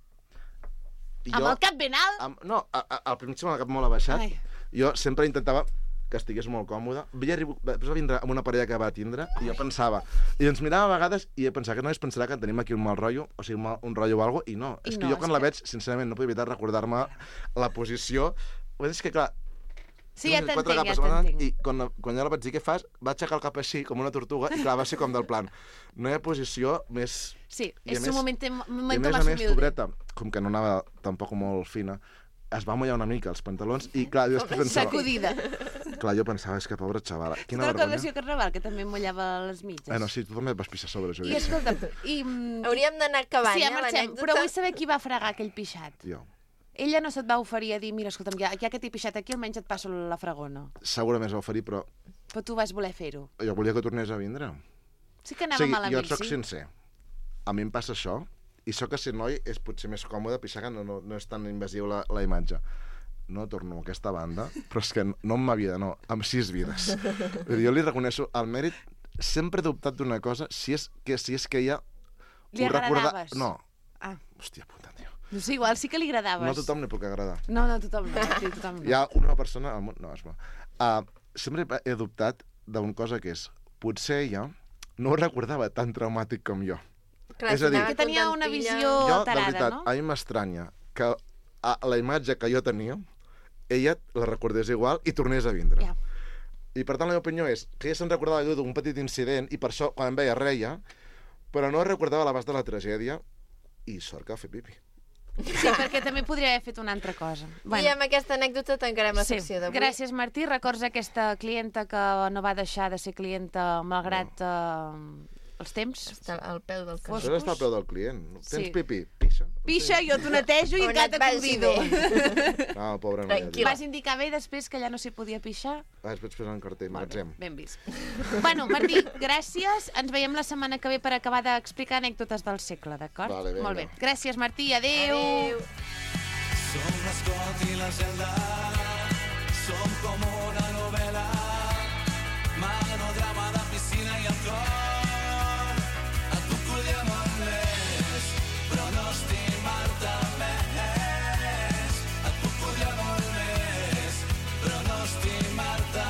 I Amb el cap ben alt. Amb, no, a, a, al principi amb el cap molt abaixat. Ai. Jo sempre intentava que estigués molt còmode. Havia arribat, després va vindre amb una parella que va tindre i jo pensava, i ens mirava a vegades i jo pensava que no es pensarà que tenim aquí un mal rotllo, o sigui, un, mal, un rotllo o alguna cosa, i no. I és no, que jo quan és la que- veig, sincerament, no puc evitar recordar-me la posició. Vull dir, és que clar, Sí, no ja sé, quatre t'entenc, ja capes davant, t'entenc. I quan, quan jo la vaig dir què fas, va aixecar el cap així, com una tortuga, i clar, va ser com del plan. No hi ha posició més... Sí, I a és més- un moment, I a momento més a más més, humilde. pobreta, com que no anava tampoc molt fina, es va mullar una mica els pantalons i clar, jo després pensava... Sacudida. Clar, jo pensava, és que pobra xavala, Tu quina recordes vergonya. el Carnaval, que també em mullava les mitges? Eh, no, sí, tu també et vas pixar sobre, I Judit. escolta'm, i... mm, Hauríem d'anar acabant, sí, eh, ja marxem, l'anècdota. però vull saber qui va fregar aquell pixat. Jo. Ella no se't va oferir a dir, mira, escolta'm, ja, ja que t'he pixat aquí, almenys et passo la fregona. Segurament es va oferir, però Però tu vas voler fer-ho. jo volia que tornés a vindre. Sí que O anava sigui, malament, jo et soc sí? sincer. A mi em passa això, i sóc que ser noi és potser més còmode pixar, que no, no, no és tan invasiu la, la imatge. No torno a aquesta banda, però és que no, no amb ma vida, no, amb sis vides. Vull dir, jo li reconeixo el mèrit, sempre he dubtat d'una cosa, si és que, si és que ella... Li ho recorda- agradaves? No. Ah, Hòstia puta, tio. no sé, igual sí que li agradaves. No a tothom li puc agradar. No, no, a tothom no. Sí, a tothom no. Hi ha una persona al món... No, és bo. Uh, sempre he dubtat d'una cosa que és, potser ella no ho recordava tan traumàtic com jo. Clar, És a dir- si anava Que tenia una contentilla. visió Jo, de alterada, veritat, no? a mi m'estranya que a la imatge que jo tenia, ella la recordés igual i tornés a vindre. Ja. I per tant la meva opinió és que ella se'n recordava d'un petit incident i per això quan em veia reia, però no recordava l'abast de la tragèdia i sort que va fer pipi. Sí, perquè també podria haver fet una altra cosa. I amb aquesta anècdota tancarem la sí. secció d'avui. Gràcies, Martí. Records aquesta clienta que no va deixar de ser clienta malgrat eh, els temps. Està al peu del Fos- camí. Això està al peu del client. Tens Sí. pipi? Pixa. Pixa, jo t'ho netejo i On encara et te vagi convido. bé. No, pobra noia. Tranquil·la. Vas indicar bé després que allà no s'hi podia pixar? Ah, després posar un cartell, magatzem. Ben vist. Bueno, Martí, gràcies. Ens veiem la setmana que ve per acabar d'explicar anècdotes del segle, d'acord? Vale, vinga. Molt bé. Gràcies, Martí. Adéu. Adéu. Som l'Escot i la Zelda, som com una novel·la, melodrama de piscina i alcohol. Et puc odiar molt més, però no estimar-te més. Et puc odiar molt més, però no estimar-te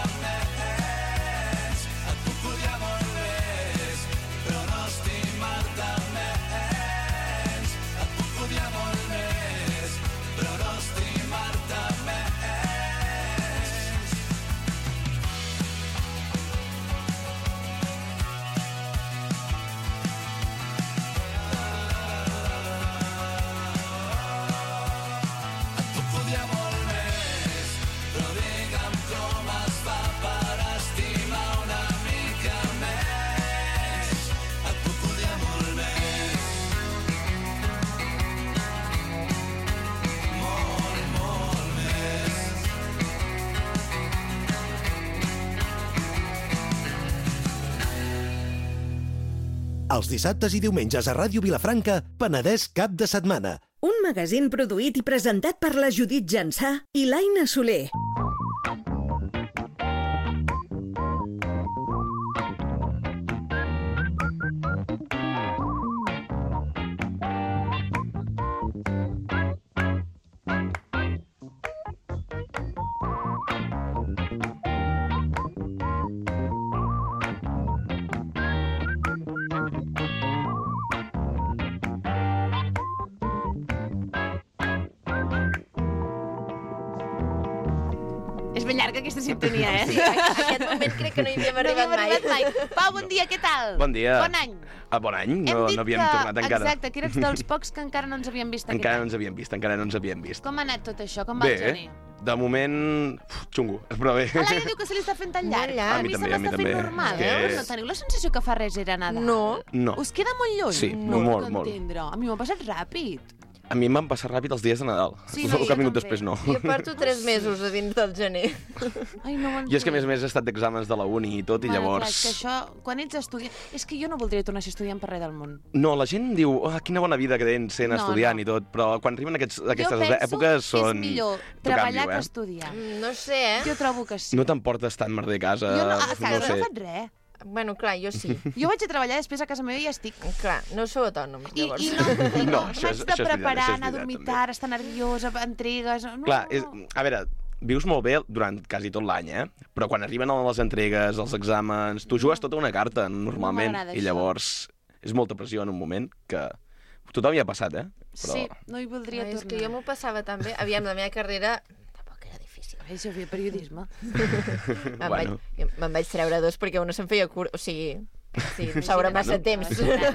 més. Et puc odiar molt més, però no estimar-te més. Et puc odiar molt més, però no estimar-te més. Els dissabtes i diumenges a Ràdio Vilafranca, Penedès cap de setmana. Un magazín produït i presentat per la Judit Jansà i l'Aina Soler. És ben llarga aquesta sintonia, eh? Sí, a aquest moment crec que no hi havíem arribat no havíem mai. mai. Pau, bon dia, què tal? Bon dia. Bon any. Ah, bon any, Hem no, dit no havíem que, tornat encara. Exacte, que eres dels pocs que encara no ens havíem vist aquest Encara no any. ens havíem vist, encara no ens havíem vist. Com ha anat tot això? Com va el Bé, gener? de moment, uf, xungo, però bé. A l'Aina diu que se li està fent tan llarg. Molt llarg. A A mi mi se també, a mi m'està fent també. normal. És que- Veus? No teniu la sensació que fa res era Nadal? No. No. Us queda molt lluny? Sí, no molt, puc molt. entendre. A mi m'ha passat ràpid. A mi em van passar ràpid els dies de Nadal. Sí, no, El jo que minut també. després no. Jo porto tres mesos a dins del gener. Ai, no ho entenc. I és que, a més a més, he estat d'exàmens de la uni i tot, i Bueno, llavors... Clar, és que això, quan ets estudiant... És que jo no voldria tornar a ser estudiant per res del món. No, la gent diu, oh, quina bona vida que tens sent No, estudiant no. i tot, però quan arriben aquests, aquestes jo penso èpoques són... que és millor Tu treballar canvio, que eh? estudiar. Mm, No sé, eh? Jo trobo que sí. No t'emportes tant merder a casa, jo no, a no casa ho no sé. he fet res. Bueno, clar, jo sí. Jo vaig a treballar després a casa meva i ja estic. Clar, no sou autònoms, I, llavors. i no, i no, No, això m'haig és- de això és veritat, preparar, això és anar a veritat, dormir també. tard, estar nerviosa, entregues... No, Clar, és, no. a veure, vius molt bé durant quasi tot l'any, eh? Però quan arriben les entregues, els exàmens, tu jugues tota una carta, normalment, m'agrada i això. llavors és molta pressió en un moment que tothom hi ha passat, eh? Però... Sí, no hi voldria No, és tornar. que jo m'ho passava tan bé. Aviam, la meva carrera tampoc era difícil. A veure si jo feia periodisme. Me'n Bueno. vaig, me'n vaig treure dos perquè una se'm feia curt. O sigui, sí, em sobra massa temps.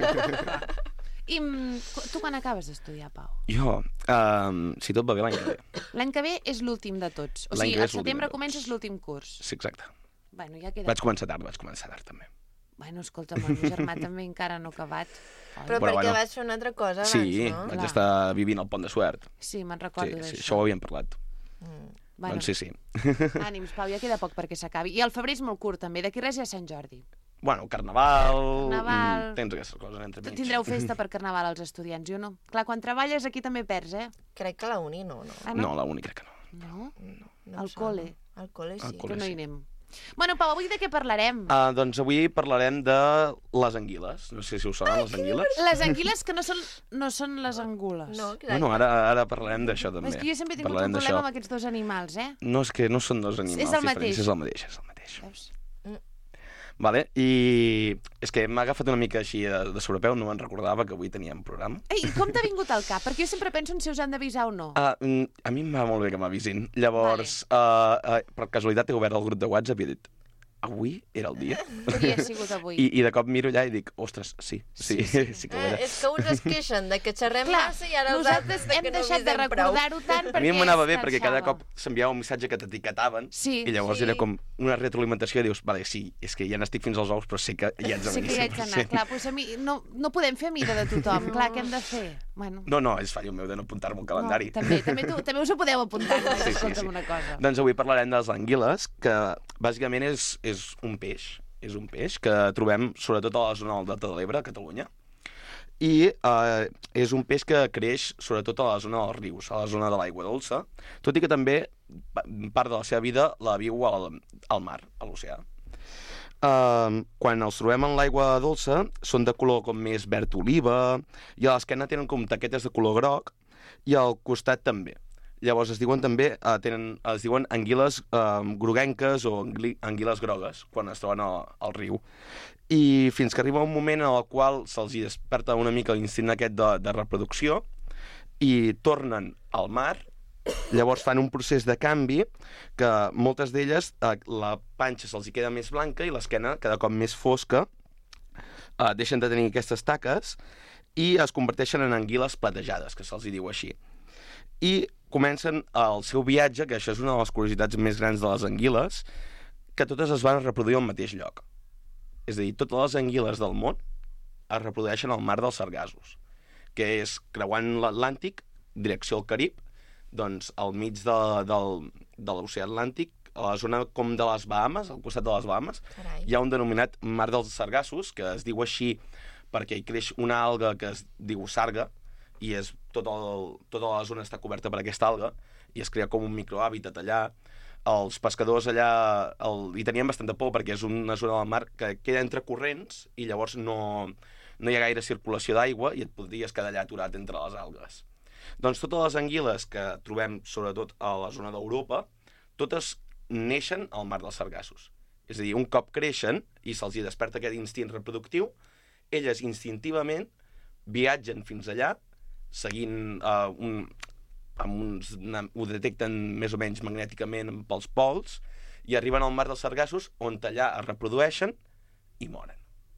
I mm, qu- tu quan acabes d'estudiar, Pau? Jo, um, si tot va bé l'any que ve. L'any que ve és l'últim de tots. O L'any sigui, que ve al és l'últim setembre de tots. comences l'últim curs. Sí, exacte. Bueno, ja queda... Vaig començar tard, vaig començar tard, també. Bueno, escolta'm, el meu germà també encara no ha acabat. Oi? Però Bueno, perquè bueno. vas fer una altra cosa abans, Sí, no? vaig Clar. estar vivint al Pont de Suert. Sí, me'n Sí, recordo sí, d'això. això ho havíem parlat. Bueno, Doncs sí, sí. ànims, Pau, ja queda poc perquè s'acabi. I el febrer és molt curt, també. D'aquí res ja és Sant Jordi. Bueno, Carnaval... Carnaval. mm, Tens aquestes coses entre mig. Tindreu festa per Carnaval als estudiants, jo no. Clar, quan treballes aquí també perds, eh? Crec que a la uni no, no. Ah, No, la única que no. No? no Al em sona. col·le. Al col·le sí. Al col·le. Que no hi sí. anem. Bueno, Pau, avui de què parlarem? Uh, doncs avui parlarem de les anguiles. No sé si us sonen les anguiles. Les anguiles que no són, no són les angules. No, que Bueno, ara, ara parlarem d'això també. És que jo sempre he tingut Parlarem un problema d'això. amb aquests dos animals, eh? No, és que no són dos animals És el diferents, mateix. és el mateix, és el mateix. Veus? Vale? I és que m'ha agafat una mica així de, de sobrepeu, no me'n recordava que avui teníem programa. Ei, i com t'ha vingut al cap? Perquè jo sempre penso en si us han d'avisar o no. Uh, a mi em va molt bé que m'avisin. Llavors, vale. uh, uh, per casualitat he obert el grup de WhatsApp i he dit avui era el dia. Podria haver sigut avui. I, I de cop miro allà i dic, ostres, sí, sí, sí, sí, sí que ho Eh, era. és que uns es queixen de que xerrem Clar, massa i ara els nosaltres altres de hem que no deixat de avisem prou. recordar-ho tant A perquè mi m'anava bé es perquè cada cansava. cop s'enviava un missatge que t'etiquetaven Sí, i llavors sí. era com una retroalimentació i dius, vale, sí, és que ja n'estic fins als ous, però sé que ja ets a Sí que ja ets anat. Clar, doncs a mi no, no podem fer a mida de tothom. Clar, què hem de fer? Bueno, No, no, és fallo meu de no apuntar-me al calendari. No, també, també, tu, també us ho podeu apuntar, no? Sí, sí, Escolta'm sí. una cosa. Doncs avui parlarem de les anguiles, que bàsicament és, és un peix. És un peix que trobem sobretot a la zona del Delta de l'Ebre, a Catalunya. I eh, és un peix que creix sobretot a la zona dels rius, a la zona de l'aigua dolça, tot i que també pa- part de la seva vida la viu al, al mar, a l'oceà. Uh, quan els trobem en l'aigua dolça són de color com més verd oliva i a l'esquena tenen com taquetes de color groc i al costat també. Llavors es diuen també, uh, tenen, es diuen anguiles uh, groguenques o angli, anguiles grogues quan es troben al, al riu. I fins que arriba un moment en el qual se'ls hi desperta una mica l'instint aquest de, de reproducció i tornen al mar. Llavors fan un procés de canvi que moltes d'elles, eh, la panxa se'ls hi queda més blanca i l'esquena cada cop més fosca, eh, deixen de tenir aquestes taques i es converteixen en anguiles platejades, que se'ls hi diu així. I comencen el seu viatge, que això és una de les curiositats més grans de les anguiles, que totes es van reproduir al mateix lloc. És a dir, totes les anguiles del món es reprodueixen al mar dels Sargassos, que és creuant l'Atlàntic, direcció al Carib, doncs al mig de, del, de l'oceà Atlàntic, a la zona com de les Bahames, al costat de les Bahames, Carai. hi ha un denominat mar dels Sargassos, que es diu així perquè hi creix una alga que es diu sarga, i és tot el, tota la zona està coberta per aquesta alga, i es crea com un microhàbitat allà. Els pescadors allà el, hi tenien bastanta por, perquè és una zona del mar que queda entre corrents, i llavors no, no hi ha gaire circulació d'aigua, i et podries quedar allà aturat entre les algues. Doncs totes les anguiles que trobem, sobretot a la zona d'Europa, totes neixen al mar dels Sargassos. És a dir, un cop creixen i se'ls hi desperta aquest instint reproductiu, elles instintivament viatgen fins allà, seguint uh, un, amb uns, una, ho detecten més o menys magnèticament pels pols, i arriben al mar dels Sargassos, on allà es reprodueixen i moren.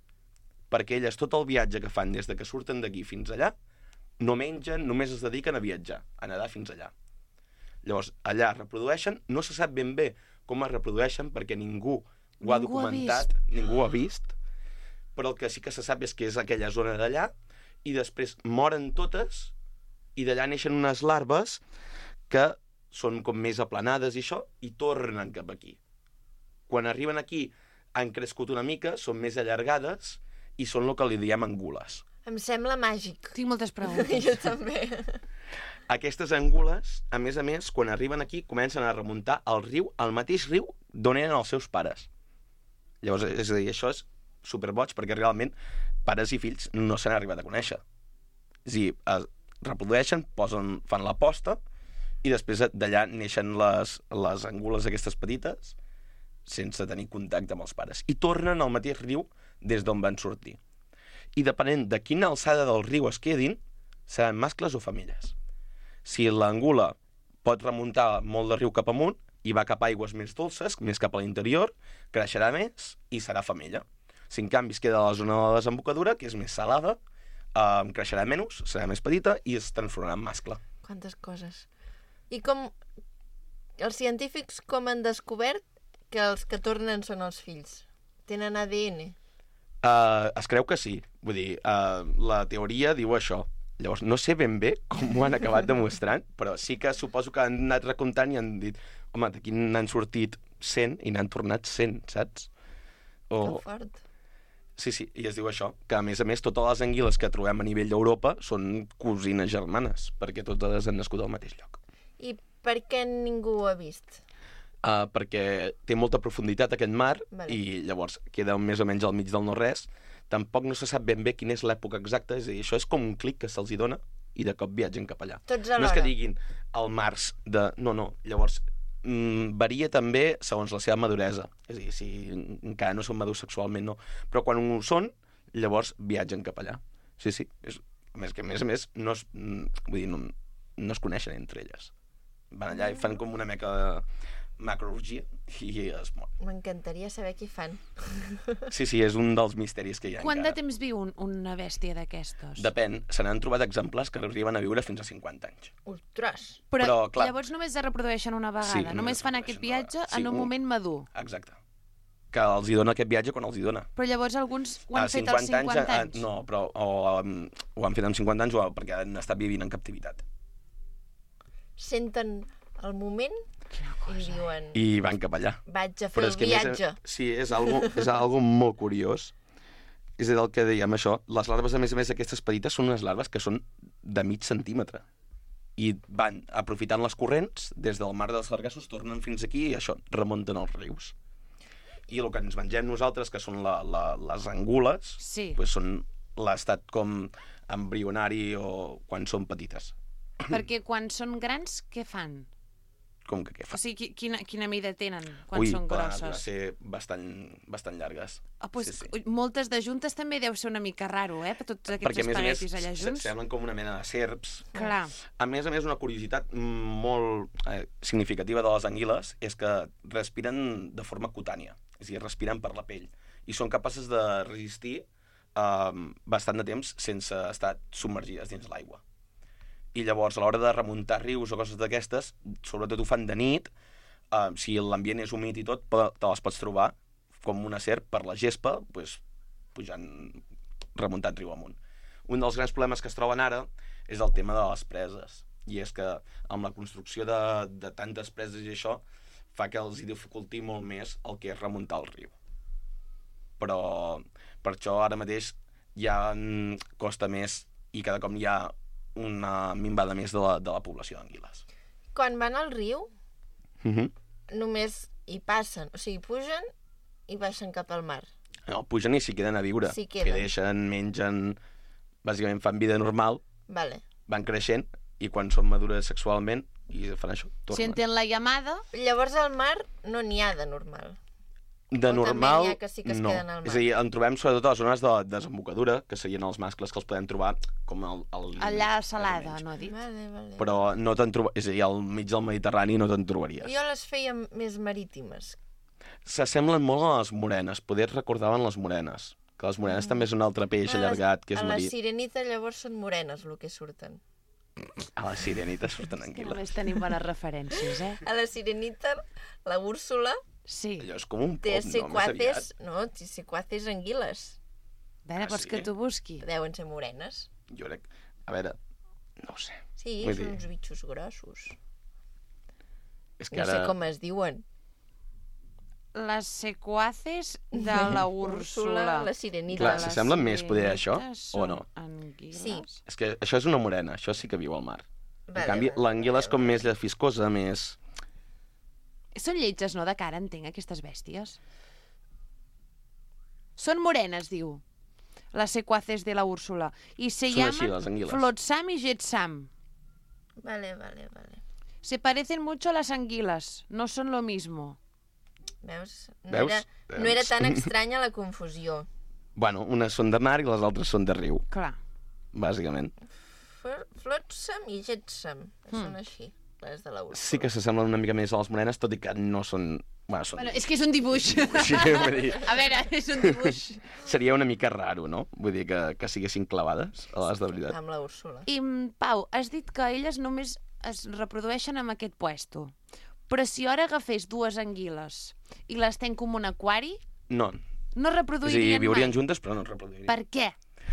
Perquè elles, tot el viatge que fan des de que surten d'aquí fins allà, no mengen, només es dediquen a viatjar, a nedar fins allà. Llavors, allà es reprodueixen, no se sap ben bé com es reprodueixen, perquè ningú ho ha Ningú ha documentat, vist. ningú ho ha vist, però el que sí que se sap és que és aquella zona d'allà, i després moren totes, i d'allà neixen unes larves que són com més aplanades i això, i tornen cap aquí. Quan arriben aquí han crescut una mica, són més allargades, i són el que li diem angules. Em sembla màgic. Tinc moltes preguntes. Jo també. Aquestes angules, a més a més, quan arriben aquí, comencen a remuntar al riu, al mateix riu d'on eren els seus pares. Llavors, és a dir, això és superboig, perquè realment pares i fills no s'han arribat a conèixer. És a dir, es reprodueixen, posen, fan la posta, i després d'allà neixen les, les angules aquestes petites, sense tenir contacte amb els pares. I tornen al mateix riu des d'on van sortir. I depenent de quina alçada del riu es quedin, seran mascles o femelles. Si l'angula pot remuntar molt de riu cap amunt i va cap a aigües més dolces, més cap a l'interior, creixerà més i serà femella. Si en canvi es queda a la zona de la desembocadura, que és més salada, eh, creixerà menys, serà més petita i es transformarà en mascle. Quantes coses. I com... Els científics com han descobert que els que tornen són els fills? Tenen A D N? Uh, es creu que sí. Vull dir, uh, la teoria diu això. Llavors, no sé ben bé com ho han acabat demostrant, però sí que suposo que han anat recomptant i han dit, home, d'aquí n'han sortit cent i n'han tornat cent, saps? O... Que fort. Sí, sí, i es diu això, que a més a més totes les anguiles que trobem a nivell d'Europa són cosines germanes, perquè totes han nascut al mateix lloc. I per què ningú ho ha vist? Uh, perquè té molta profunditat aquest mar, Vale. i llavors queda més o menys al mig del no-res. Tampoc no se sap ben bé quina és l'època exacta, és a dir, això és com un clic que se'ls hi dona i de cop viatgen cap allà. Tots No és alhora. que diguin el març de... No, no, llavors mm, varia també segons la seva maduresa. És a dir, si encara no són madurs sexualment, no. Però quan ho són, llavors viatgen cap allà. Sí, sí. És... A més, que a més a més no es, mm, vull dir, no, no es coneixen entre elles. Van allà i fan com una meca de macroorgia i es mor. M'encantaria saber què fan. Sí, sí, és un dels misteris que hi ha Quant de encara. temps viu un, una bèstia d'aquestos? Depèn, se n'han trobat exemplars que arriben a viure fins a cinquanta anys. Ostres! Però, però, clar. llavors només es reprodueixen una vegada, Sí, només, només fan es aquest reprodueixen viatge una vegada. en Sí, un un- moment madur. Exacte. Que els hi dona aquest viatge quan els hi dona. Però llavors alguns ho han A fet als cinquanta a- anys. No, però o, um, ho han fet amb cinquanta anys o perquè han estat vivint en captivitat. Senten el moment i diuen I van cap allà. vaig a fer Però el és que a més, viatge. sí, és algo, és algo molt curiós. És el que dèiem això. Les larves, a més a més, aquestes petites són unes larves que són de mig centímetre. I van aprofitant les corrents, des del mar dels Sargassos, tornen fins aquí i això, remunten els rius. I el que ens mengem nosaltres, que són la, la, les angules, Sí. pues són l'estat com embrionari o quan són petites. Perquè quan són grans, què fan? Com que què O fa? sigui, qui- quina, quina mida tenen quan Ui, són poden grosses? ser bastant, bastant llargues. Ah, pues, sí, sí. ui, moltes de juntes també deu ser una mica raro, eh? Per tots aquests Perquè, a més a més, espaguetis allà se- junts. semblen com una mena de serps. Clar. A més a més, una curiositat molt eh, significativa de les anguiles és que respiren de forma cutània, és a dir, respiren per la pell, i són capaces de resistir eh, bastant de temps sense estar submergides dins l'aigua. I llavors, a l'hora de remuntar rius o coses d'aquestes, sobretot ho fan de nit, eh, si l'ambient és humit i tot, pe- te les pots trobar com una serp per la gespa, pues, pujant, remuntant riu amunt. Un dels grans problemes que es troben ara és el tema de les preses. I és que amb la construcció de, de tantes preses i això fa que els hi dificulti molt més el que és remuntar el riu. Però per això ara mateix ja mm, costa més i cada cop hi ha una minvada més de la, de la població d'anguiles. Quan van al riu, Mm -hmm. només hi passen, o sigui, pugen i baixen cap al mar. No, pugen i s'hi queden a viure. S'hi queden. Creixen, mengen... Bàsicament fan vida normal, Vale. van creixent, i quan són madures sexualment, i fan això, tornen. Senten la llamada. Llavors al mar no n'hi ha de normal. De O també normal, n'hi ha que sí que es no. queden al mar. És a dir, en trobem sobretot a les zones de desembocadura, que serien els mascles que els podem trobar com al, al límit, Allà a més o Salada, menys. no ha dit? Vale, vale. Però no te'n troba... És a dir, al mig del Mediterrani no te'n trobaries. Jo les feia més marítimes. S'assemblen molt a les morenes, poder recordaven les morenes. Que les morenes mm. també és un altre peix A les- allargat, que és A la marí. sirenita llavors són morenes el que surten. A la sirenita surten Que anguiles. només tenim bones referències, eh? A la sirenita, la Úrsula Sí. Allò és com un té pop, no? Més aviat. sequaces, no, té sequaces anguiles. A veure, Ah, vols sí? que t'ho busqui? Deuen ser morenes. Jo crec... A veure, no ho sé. Sí, Vull són dir- uns bitxos grossos. És que No ara... sé com es diuen. Les sequaces de la Úrsula. la sirenita. Clar, Les s'assemblen més, poder, això, sirenites o no? són Anguiles. Sí. És que això és una morena, això sí que viu al mar. En Vale, canvi, vale, l'anguila és vale, com vale. més llefiscosa, més... Són lletges, no, de cara, entenc, aquestes bèsties? Són morenes, diu. Las secuaces de la Úrsula. I se Són així, llaman les anguiles. Flotsam y Jetsam. Vale, vale, vale. Se parecen mucho a las anguilas. No son lo mismo. Veus? No, Veus? Era, no era tan estranya la confusió. Bueno, unes són de mar i les altres són de riu, Clar. bàsicament. Fl- Flotsam i Jetsam. Hmm. Són així, les de la Úrsula. Sí que s'assemblen una mica més a les morenes, tot i que no són... Bueno, són... Bueno, és que és un dibuix. Sí, vull dir, A veure, és un dibuix. seria una mica raro, no? Vull dir que, que siguessin clavades a les de veritat. Amb la Úrsula. I, mm, Pau, has dit que elles només es reprodueixen amb aquest puesto. Però si ara agafés dues anguiles i les tenc com un aquari, No, no és a dir, reproduirien viurien mai. juntes però no es reproduirien. Per què?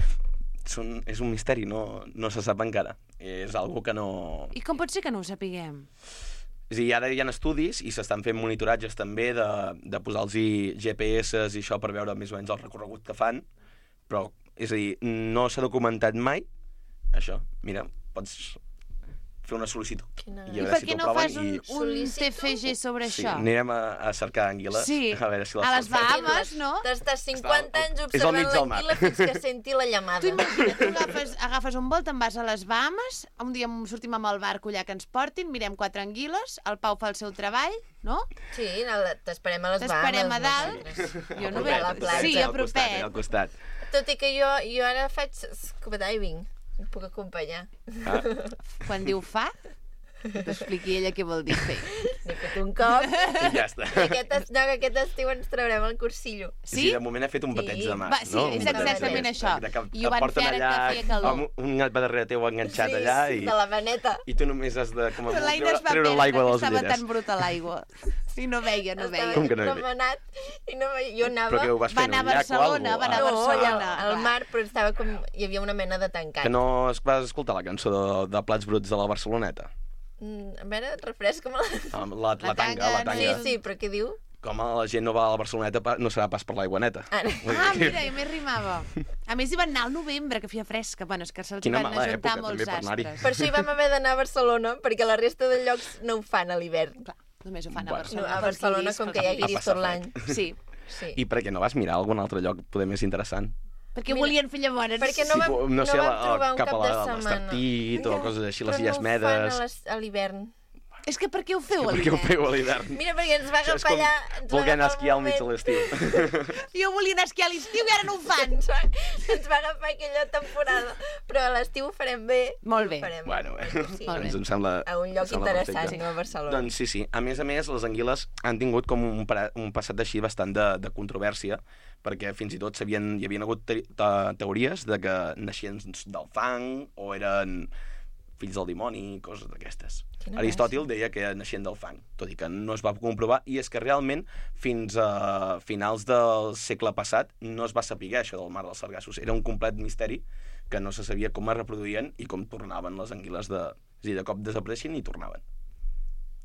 Són, és un misteri, no, no se sap encara. És algo que no... I com pot ser que no ho sapiguem? És a dir, ara hi ha estudis i s'estan fent monitoratges també de, de posar-los G P S i això per veure més o menys el recorregut que fan, però, és a dir, no s'ha documentat mai això. Mira, pots fer una sol·licitud Quina- i I a veure per si què t'ho no proven fas un, i... un Sol·licito? T F G sobre Sí, això? anirem a, a cercar anguiles, Sí, a veure si les a les fan fer. Bahamas, no? T'estàs cinquanta anys És al mig observant del mar. l'anguila fins que senti la llamada. Tu imagina't, tu agafes, agafes un vol, te'n vas a les Bahamas, un dia sortim amb el barco allà que ens portin, mirem quatre anguiles, el Pau fa el seu treball, no? Sí, a la- t'esperem a les Bahamas. T'esperem a dalt. nosaltres. Jo no A veig. la platja. Sí, a al costat, propet. al costat. Tot i que jo, jo ara faig scuba diving. Em puc acompanyar. Ah, Quan diu fa, t'expliqui ella què vol dir fer. N'he fet un cop. I ja està. I aquest, est- no, que aquest estiu ens traurem el cursillo. Sí? Sí? De moment ha fet un bateig Sí. de mar, Va, sí, no? és Un bateig exactament de- això. de que I ho van porten fer ara que allà, feia calor. amb Un gat va darrere teu enganxat allà i, de la maneta. i tu només has de com a Però molt, l'Aina es treure, va treure perdre, l'aigua de que les estava ulleres. tan bruta l'aigua. I no veia, no veia. Com que no hi veia? remenat i no veia. Jo anava... Però que ho vas Va fer en anar un a llac o Barcelona, alguna va anar a no, Barcelona. allà al clar. mar, però estava com... Hi havia una mena de tancat. Que no es vas escoltar la cançó de, de Plats Bruts de la Barceloneta? Mm, a veure, refresca'm la... Amb La, la, La tanga, la tanga, Sí, tanga. sí, però què diu? Com la gent no va a la Barceloneta, pa- no serà pas per l'aigua neta. Ah, Ah, mira, jo m'hi rimava. A més, hi van anar al novembre, que feia fresca. Bueno, és que se'ls Quina van mala ajuntar època, molts també, per anar-hi. astres. Per això hi vam haver d'anar a Barcelona, perquè la resta de llocs no ho fan a l'hivern. Clar, només ho fan a Bueno. No, Barcelona. a pels Barcelona, guiris, com pels que hi ha guiris. guiris passar tot l'any. Sí, Sí. I per què no vas mirar algun altre lloc poder més interessant? perquè Mira, volien fer llavors. perquè no Sí, vam, no no sé, vam la- trobar un cap a cap la- de setmana. l'Estartit o coses així, les Però Illes no ho Medes. fan a les- a l'hivern. És que per què ho feu a Per què ho l'hivern? feu a l'hivern? Mira, perquè ens va Això és agafar com allà... ens va voler anar a agafar el esquiar al mig de moment. l'estiu. Jo volia anar a esquiar a l'estiu i ara no ho fan. Ens va, ens va agafar aquella temporada. Però a l'estiu ho farem bé. Molt bé. Ho farem, Bueno, bé. Sí. Molt bé. Doncs em sembla... A un lloc em sembla interessant, perfecte. no a Barcelona. Doncs sí, sí. A més a més, les anguiles han tingut com un, para- un passat així bastant de, de controvèrsia, perquè fins i tot s'havien, hi havien hagut te te teories de que naixien del fang o eren fills del dimoni, coses d'aquestes. Quina Aristòtil deia que naixien del fang, tot i que no es va comprovar, i és que realment fins a finals del segle passat no es va saber això del mar dels Sargassos. Era un complet misteri que no se sabia com es reproduïen i com tornaven les anguiles de... És a dir, de cop desapareixien i tornaven.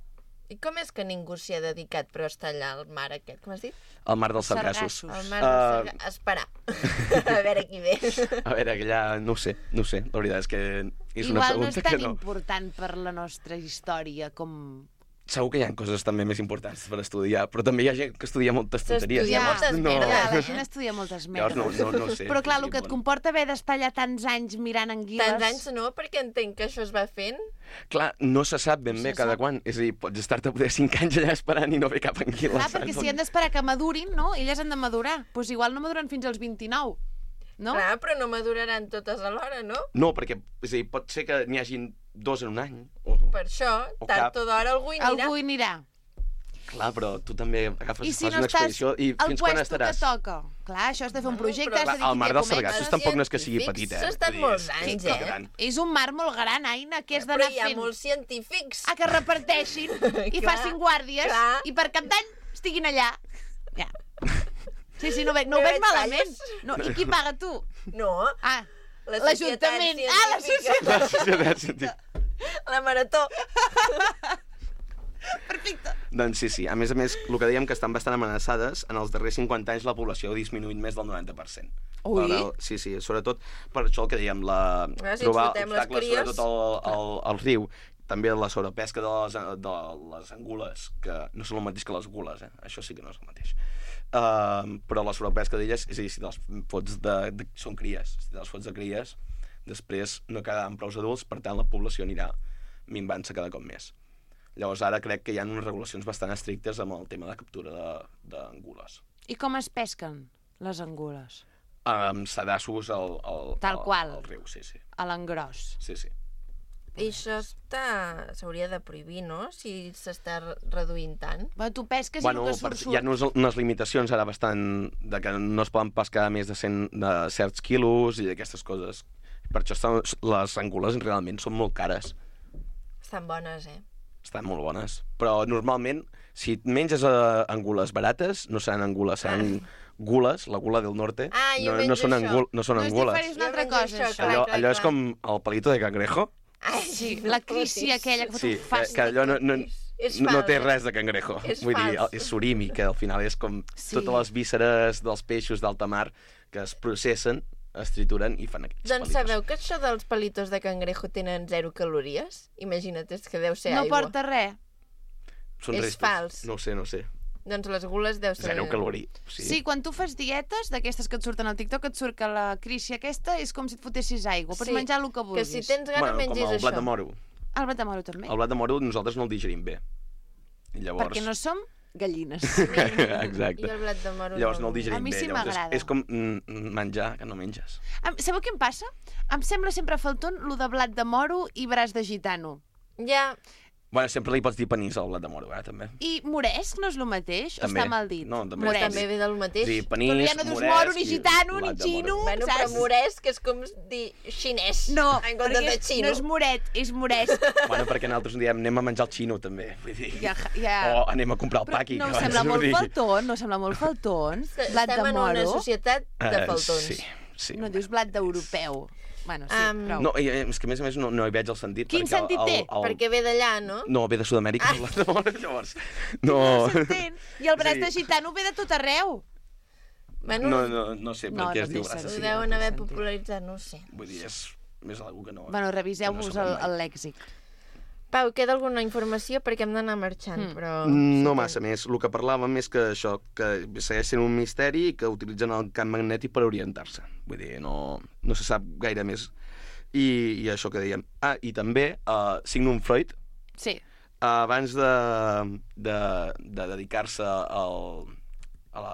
I com és que ningú s'hi ha dedicat però està allà al mar aquest, com has dit? El mar dels Sargassos. Sargassos. El mar del Uh, Sarga... Esperar. a veure qui ve. A veure, allà no ho sé, no ho sé. La veritat és que és una Igual no és pregunta tan que no. important per la nostra història com... Segur que hi ha coses també més importants per estudiar, però també hi ha gent que estudia moltes tonteries. S'estudia Llavors, moltes no. merdes, Ja, la eh? gent estudia moltes Llavors, merdes. no, no, no ho sé. Però clar, el Sí, que et bueno. comporta haver d'estar allà tants anys mirant anguiles... Tants anys no, perquè entenc que això es va fent. Clar, no se sap ben No bé se cada sap. quan. És a dir, pots estar-te poder cinc anys allà esperant i no fer cap anguila. Clar, perquè saps? si han d'esperar que madurin, no? Elles han de madurar. Doncs pues igual no maduren fins als vint-i-nou, no? Clar, però no maduraran totes alhora, no? No, perquè és a dir, pot ser que n'hi hagin dos en un any. O... Per això, O tard cap. o d'hora algú hi anirà. Algú hi anirà. Clar, però tu també agafes, I si fas no una estàs expedició i al fins quan puesto que estaràs? toca. Clar, això has de fer un Bueno, projecte, però- has de Clar, dir el mar qui dels comença. Sargassos tampoc no és que sigui petit, eh? S'ha estat Vull dir, molts és- anys, és eh? gran. És un mar molt gran, Aina, que has Però d'anar hi ha fent... molts científics. A que reparteixin i Clar, facin guàrdies clar. i per cap d'any estiguin allà. Ja. Sí, sí, no ho veig, no ho No veig veig malament. falles. No, I qui paga tu? No, Ah, la l'Ajuntament. societat Ah, la científica. La societat científica. La marató. perfecte. Doncs sí, sí. A més a més, el que dèiem que estan bastant amenaçades, en els darrers cinquanta anys la població ha disminuït més del noranta per cent. Ui. Per el, sí, sí, sobretot per això el que dèiem, la, Ah, si trobar ens fotem les obstacles cries. sobretot al, al, al riu, també la sobrepesca de les, de les angules, que no són el mateix que les gules, eh? Això sí que no és el mateix. Uh, però la sobrepesca d'elles, és a dir, si te les fots de, de... són cries, si te les fots de cries, després no quedaran prou adults, per tant la població anirà minvant-se cada cop més. Llavors ara crec que hi ha unes regulacions bastant estrictes amb el tema de captura de- d'angules. I com es pesquen les angules? Amb sedassos al, al, Tal al, qual. al riu, sí, sí. A l'engròs. sí, sí. I això està... s'hauria de prohibir, no? Si s'està re- reduint tant. Bueno, tu pesques Bueno, i el que per, surt, hi ha surt. unes, unes limitacions ara bastant de que no es poden pescar més de, cent, de certs quilos i d'aquestes coses. Per això estan, les angules realment són molt cares. Estan bones, eh? Estan molt bones. Però normalment, si et menges uh, angules barates, no seran angules, seran gules, la gula del norte. Ah, jo no, no menjo són, això. angul, no són No és angules. diferent, és una Jo altra menjo cosa, això, això. clar. Allò, allò és com el palito de cangrejo. Ai, Sí, la crisi aquella que fot Sí, un que, fàstic. que allò no, no, És no té fals. res de cangrejo. És Vull dir, fals. és surimi, que al final és com Sí. totes les vísceres dels peixos d'alta mar que es processen, es trituren i fan aquests Doncs palitos. sabeu que això dels palitos de cangrejo tenen zero calories? Imagina't, és que deu ser No aigua. porta res. Són és restos. fals. No ho sé, no ho sé. Doncs les gules deu ser... Zero calorí. Sí. sí, quan tu fas dietes, d'aquestes que et surten al TikTok, et surt que la crisi aquesta és com si et fotessis aigua. Pots Sí, menjar el que Que vulguis. si tens gana Bueno, com mengis el això. blat de moro. El blat de moro també. El blat de moro nosaltres no el digerim bé. I llavors... Perquè no som gallines. Exacte. I el blat de moro Llavors no el A digerim mi bé. sí Llavors m'agrada. és, és com mm, menjar que no menges. Em, sabeu què em passa? Em sembla sempre falton lo de blat de moro i braç de gitano. Ja, Bueno, sempre li pots dir panís al blat de moro, eh, també. I moresc no és el mateix? També. O està mal dit? No, també però està també bé. ve del mateix. Sí, panís, Però ja no dius moresc moro, ni i gitano, ni blat de moro. xino. Bueno, saps? però moresc és com dir xinès. No, en comptes perquè de és, xino. no és moret, és moresc. Bueno, perquè nosaltres diem anem a menjar el xino, també. Vull dir... Ja, ja. O anem a comprar el Però paqui. no que us sembla abans molt vull dir. falton? No us sembla molt falton? Blat de Estem en una moro? societat de Eh, faltons. Sí, sí. No dius blat d'europeu. Bueno, sí, Am, prou. No, i, eh, és que a més a més no, no hi veig el sentit. Quin perquè sentit el, té? El, el... Perquè ve d'allà, no? No, ve de Sud-amèrica, el blat de moro, llavors. No, No s'entén. I el braç Sí. de gitano ve de tot arreu. Bueno, no, no, no sé per No, què no es diu té braç de ho sentit. gitano. deuen haver sentit. popularitzat, no ho sé. Vull dir, és més algú que no... Bueno, reviseu-vos que no el, sabrem mai. el lèxic. Pau, queda alguna informació? Perquè hem d'anar marxant, Mm. però... No sí massa més. El que parlàvem és que això, que segueix sent un misteri i que utilitzen el camp magnètic per orientar-se. Vull dir, no, no se sap gaire més. I, i això que dèiem. Ah, i també uh, Sigmund Freud, Sí. uh, abans de, de, de dedicar-se al, al,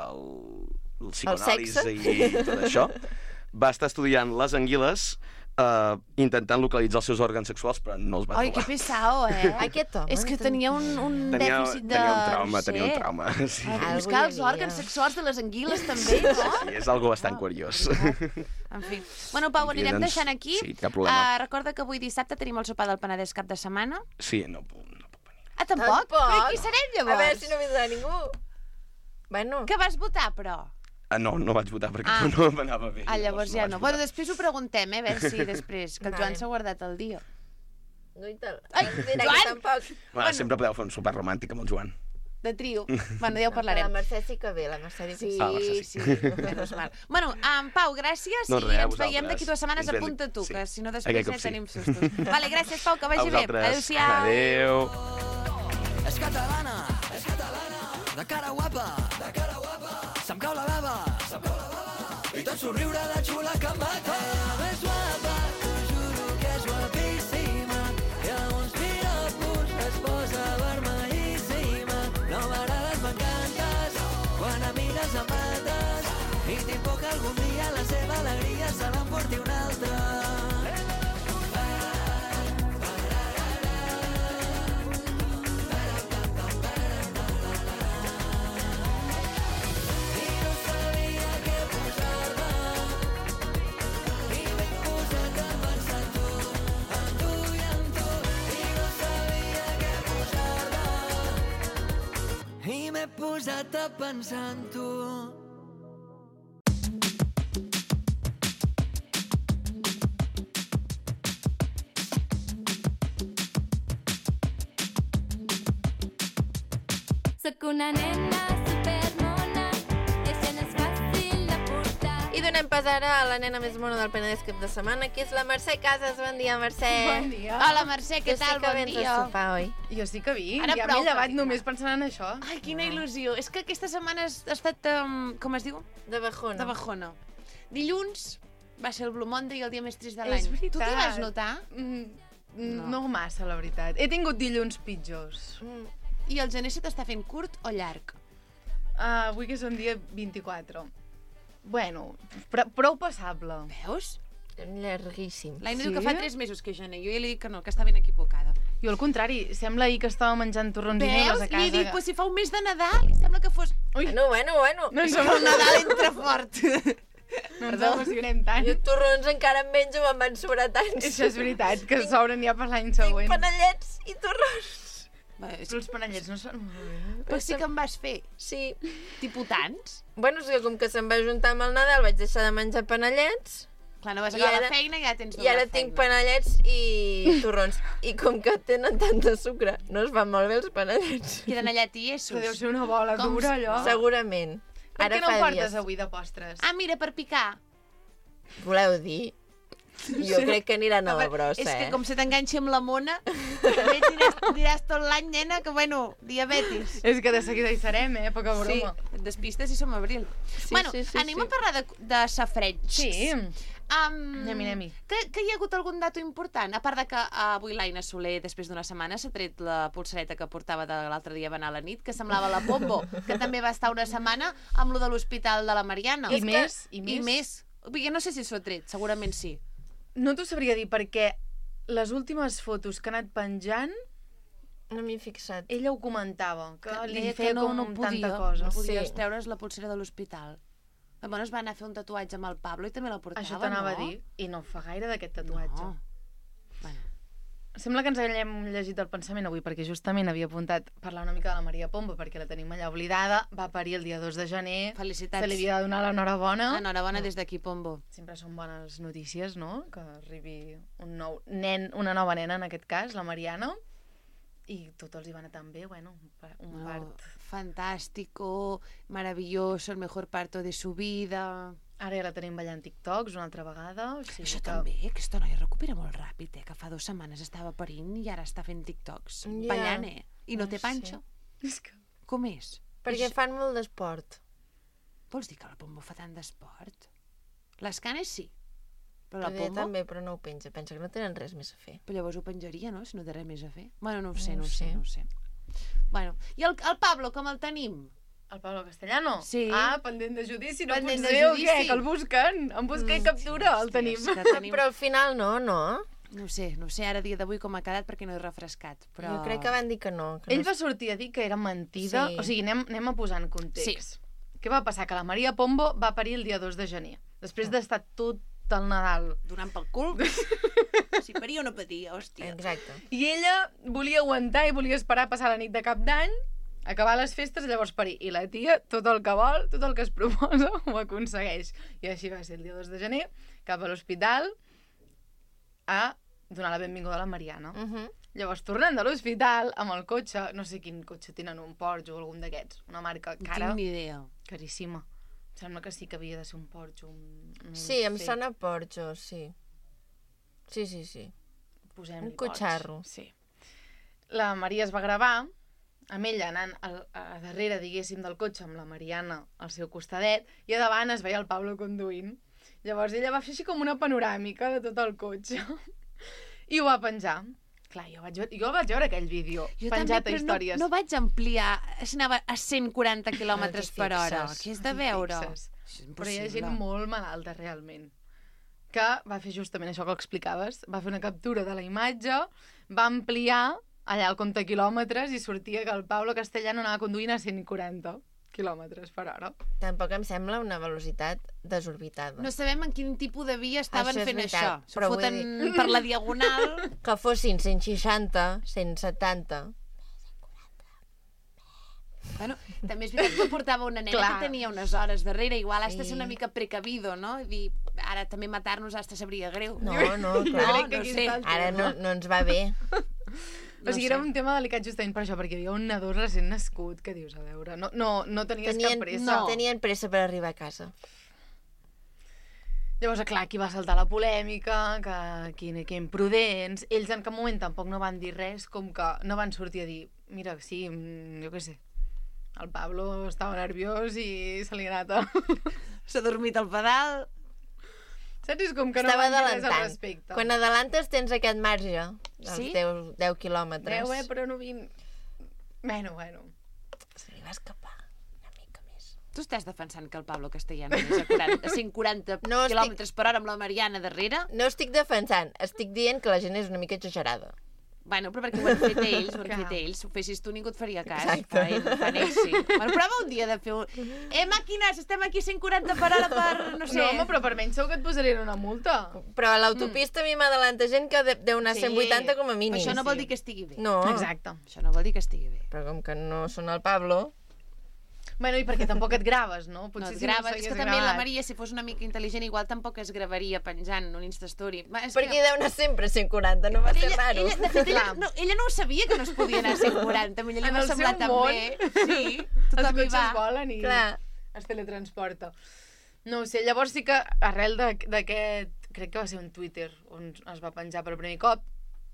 al psicoanàlisi i tot això, va estar estudiant les anguiles uh, intentant localitzar els seus òrgans sexuals, però no els va Ai, que trobar. pesao, eh? Aquest home... És que tenia un, un Tenia, dèficit de... tenia un trauma, no sé, tenia un trauma. Sí. a Algú buscar hi els havia. òrgans sexuals de les anguiles, també, no? Sí, és algo bastant Ah, curiós. En fi. Bueno, Pau, En fi, anirem doncs, deixant aquí. sí, cap problema. Uh, recorda que avui dissabte tenim el sopar del Penedès cap de setmana. Sí, no puc, no puc venir. Ah, tampoc? Però qui serem, llavors? A veure si no vindrà ningú. Bueno, Que vas votar, però? Ah, no, no vaig votar perquè Ah. no m'anava bé. Ah, llavors ja vaig no. votar. Bueno, després ho preguntem, eh? A veure si després, que el Joan Vale. s'ha guardat el dia. Guaital. Ai, Mira, Joan! que tampoc. Bueno, sempre podeu fer un super romàntic amb el Joan. De trio. Bueno, ja ho La parlarem. Mercè sí que ve, la Mercè diu que Sí, sí. Ah, Mercè, sí, sí. menos mal. Bueno, um, Pau, gràcies No, i res, a ens veiem vosaltres. d'aquí dues setmanes. Ens veiem Apunta tu, sí. que si no Aquest després cop ja sí. tenim sustos. Vale, gràcies, Pau, que A vagi bé. vosaltres. Adéu-siau. Adéu. És catalana, és catalana, de cara guapa, de cara guapa. Se'm cau la bava, se'm cau la bava. I tot somriure de xula que em mata. És guapa, t'ho juro que és guapíssima. I a uns piropos es posa vermellíssima. No m'agrades, m'encantes, quan em mires em mates. I tinc por que algun dia la seva alegria se l'emporti un altre. I m'he posat a pensar en tu. Sóc una nena supermona, i això no és fàcil de portar. I donem pas ara a la nena més mona del Penedès cap de setmana, que és la Mercè Casas. Bon dia, Mercè. Bon dia. Hola, Mercè, què Tu sí tal? que Bon vens a dia. sopar, oi? Jo sí que vinc, Ara ja prou, m'he llevat Fatima. només pensant en això. Ai, quina il·lusió. És que aquesta setmana has ha estat, um, com es diu? De Bajona. De bajona. Dilluns va ser el Blue Monday i el dia més trist de És l'any. veritat. Tu t'hi vas notar? Mm, No. no. no massa, la veritat. He tingut dilluns pitjors. Mm. I el gener se t'està fent curt o llarg? Uh, avui que és un dia vint-i-quatre. Bueno, pr prou passable. Veus? Llarguíssim. L'Aina Sí? diu que fa tres mesos que és gener. Jo ja li dic que no, que està ben equivocada. Jo al contrari, sembla ahir que estava menjant torrons i Veus? miles a casa. Li dic, pues, si fa un mes de Nadal, i sembla que fos Ui, Bueno, bueno, bueno. no ens el Nadal entra fort. no ens emocionem tant. Jo torrons encara en menjo, me'n van sobrar tants. Això és veritat, que s'obren ja per l'any Tinc següent. panellets i torrons. Bé, és Però els panellets no són molt bé. Però sí que em vas fer, Sí. tipus tants. Bueno, és que com que se'm va juntar amb el Nadal, vaig deixar de menjar panellets. Clar, no vas I acabar ara- la feina i ja tens I ara doble tinc feina. panellets i torrons. I com que tenen tant de sucre, no es fan molt bé els panellets. Queden allà Que tiessos. deu ser una bola Com dura, allò. Segurament. Per Ara què no fa em portes dies. avui de postres? Ah, mira, per picar. Voleu dir? Jo crec que aniran a la brossa, És que eh? com se t'enganxi amb la mona, també diràs, diràs tot l'any, nena, que bueno, diabetis. És que de seguida hi serem, eh? Poca Sí, broma. et despistes i som a abril. Sí, bueno, sí, sí, anem sí. a parlar de, de safreig. Sí. Um, Anem-hi, anem-hi. Que, que hi ha hagut algun dato important? A part de que avui l'Aina Soler, després d'una setmana, s'ha tret la polsareta que portava de l'altre dia a anar a la nit, que semblava la Pombo, que també va estar una setmana amb lo de l'hospital de la Mariana. I És que- més, i més. I més. Jo no sé si s'ho ha tret, segurament sí. No t'ho sabria dir perquè les últimes fotos que ha anat penjant, No m'hi he fixat. ella ho comentava, que li Deia feia no, com no podia, tanta cosa. no podies Sí. treure's la polsera de l'hospital. Bueno, es va anar a fer un tatuatge amb el Pablo i també la portava, Això t'anava no? a dir. I no fa gaire d'aquest tatuatge. No. Bueno, Sembla que ens haguem llegit el pensament avui, perquè justament havia apuntat parlar una mica de la Maria Pombo, perquè la tenim allà oblidada. Va parir el dia dos de gener. felicitats. Se li havia de donar l'enhorabona. Enhorabona des d'aquí, Pombo. Sempre són bones notícies, no? Que arribi un nou nen, una nova nena, en aquest cas, la Mariana. I tot els hi va anar tan bé, bueno, un pa- un No, part... fantástico, maravilloso, el mejor parto de su vida... Ara ja la tenim ballant TikToks una altra vegada. O sigui Això que... també, aquesta noia recupera molt ràpid, eh? Que fa dues setmanes estava parint i ara està fent TikToks. Ja. Ballant, eh? I no No té sé. panxa. És que... Com és? Perquè És- fan molt d'esport. Vols dir que la Pombo fa tant d'esport? Les canes sí, però la Però ella Pombo... també, però no ho penja. Pensa que no tenen res més a fer. Però llavors ho penjaria, no? Si no té res més a fer. Bueno, no ho sé, No no, ho ho sé, sé. no ho sé. Bueno, i el, el Pablo, com el tenim? El Pablo Castellano? Sí. Ah, pendent de judici, no Pendent pot de ser o judici. què? Que el busquen? En busca i captura, el Hòsties, tenim. que tenim... Però al final no, no. No ho sé, no ho sé ara dia d'avui com ha quedat perquè no he refrescat, però... Jo crec que van dir que no. Que Ell no... va sortir a dir que era mentida. Sí. O sigui, anem, anem a posar en context. Què va passar? Que la Maria Pombo va parir el dia dos de gener. Després d'estar tot el Nadal. Donant pel cul. Si paria o no patia, hòstia. Exacte. I ella volia aguantar i volia esperar a passar la nit de cap d'any, acabar les festes i llavors parir. I la tia, tot el que vol, tot el que es proposa, ho aconsegueix. I així va ser el dia dos de gener, cap a l'hospital, a donar la benvinguda a la Mariana. Uh -huh. Llavors, tornant de l'hospital, amb el cotxe, no sé quin cotxe tenen, un Porsche o algun d'aquests, una marca No cara, tinc ni idea. caríssima. Em sembla que sí que havia de ser un Porsche. Un... un Sí, em sí. sona Porxo, sí. Sí, sí, sí. Posem-li Un cotxarro. Porsche. Sí. La Maria es va gravar amb ella anant a, a darrere, diguéssim, del cotxe amb la Mariana al seu costadet i a davant es veia el Pablo conduint. Llavors ella va fer així com una panoràmica de tot el cotxe i ho va penjar. Clar, jo vaig, veure, jo vaig veure aquell vídeo Jo penjat també, a però històries. no, no vaig ampliar, si anava a cent quaranta quilòmetres No t'hi per hora. fixes. Què és de No t'hi veure? fixes. Això és Però hi ha impossible. gent molt malalta, realment, que va fer justament això que explicaves. Va fer una captura de la imatge, va ampliar allà el compte quilòmetres i sortia que el Pablo Castellano anava conduint a cent quaranta quilòmetres per hora. Tampoc em sembla una velocitat desorbitada. No sabem en quin tipus de via estaven Això és fent veritat, això. S'ho però vull foten per la diagonal. Que fossin cent seixanta, cent setanta... Bueno, també és veritat que portava una nena Clar. que tenia unes hores darrere. Igual has de Sí. ser una mica precavido, no? I dir, ara també matar-nos hasta sabria greu. No, no, No, clar. crec que no aquí sé. està el Ara no, no ens va bé. O sigui, era un tema delicat justament per això, perquè hi havia un nadó recent nascut que dius, a veure, no, no, no tenies Tenien, cap pressa. no. Tenien pressa per arribar a casa. Llavors, clar, aquí va saltar la polèmica, que, que, que imprudents. Ells en cap moment tampoc no van dir res, com que no van sortir a dir, mira, sí, mm, jo què sé, el Pablo estava nerviós i se li ha anat a... S'ha dormit al pedal. Saps? És com que Estava no van dir res al adelantant. respecte. Quan adelantes tens aquest marge, dels Sí? deu, deu quilòmetres. Deu, eh, però no vint... Bueno, bueno. Se li va escapar una mica més. Tu estàs defensant que el Pablo Castellano és a, quaranta, a cent quaranta No estic- quilòmetres per hora amb la Mariana darrere? No estic defensant, estic dient que la gent és una mica exagerada. Bueno, però perquè ho han fet ells, ho han Clar. fet ells. Si ho fessis tu, ningú et faria cas. Exacte. Fa ell, fan ells, sí. Bueno, prova un dia de fer un... Eh, màquines, estem aquí a cent quaranta per hora per... No sé... No, home, però per menys segur que et posarien una multa. Però a l'autopista a mi m'adelanta gent que de- deu anar a Sí. cent vuitanta com a mínim. Això no vol sí. dir que estigui bé. No, Exacte. Això no vol dir que estigui bé. però com que no són el Pablo... Bueno, i perquè tampoc et graves, no? No Potser et si graves. no És que s'hagués també la gravat. Maria, si fos una mica intel·ligent, igual tampoc es gravaria penjant un Instastory. Va, és Perquè que... deu anar sempre a cent quaranta, no va ser Ella, raro. ella, de fet, ella, Clar. no, ella no ho sabia que no es podia anar a cent quaranta. A ella li En va el seu semblar tan món. bé. Sí, Els tothom hi cotxes va. volen i Clar. es teletransporta. No ho sé, llavors sí que arrel de- d'aquest, crec que va ser un Twitter on es va penjar per primer cop,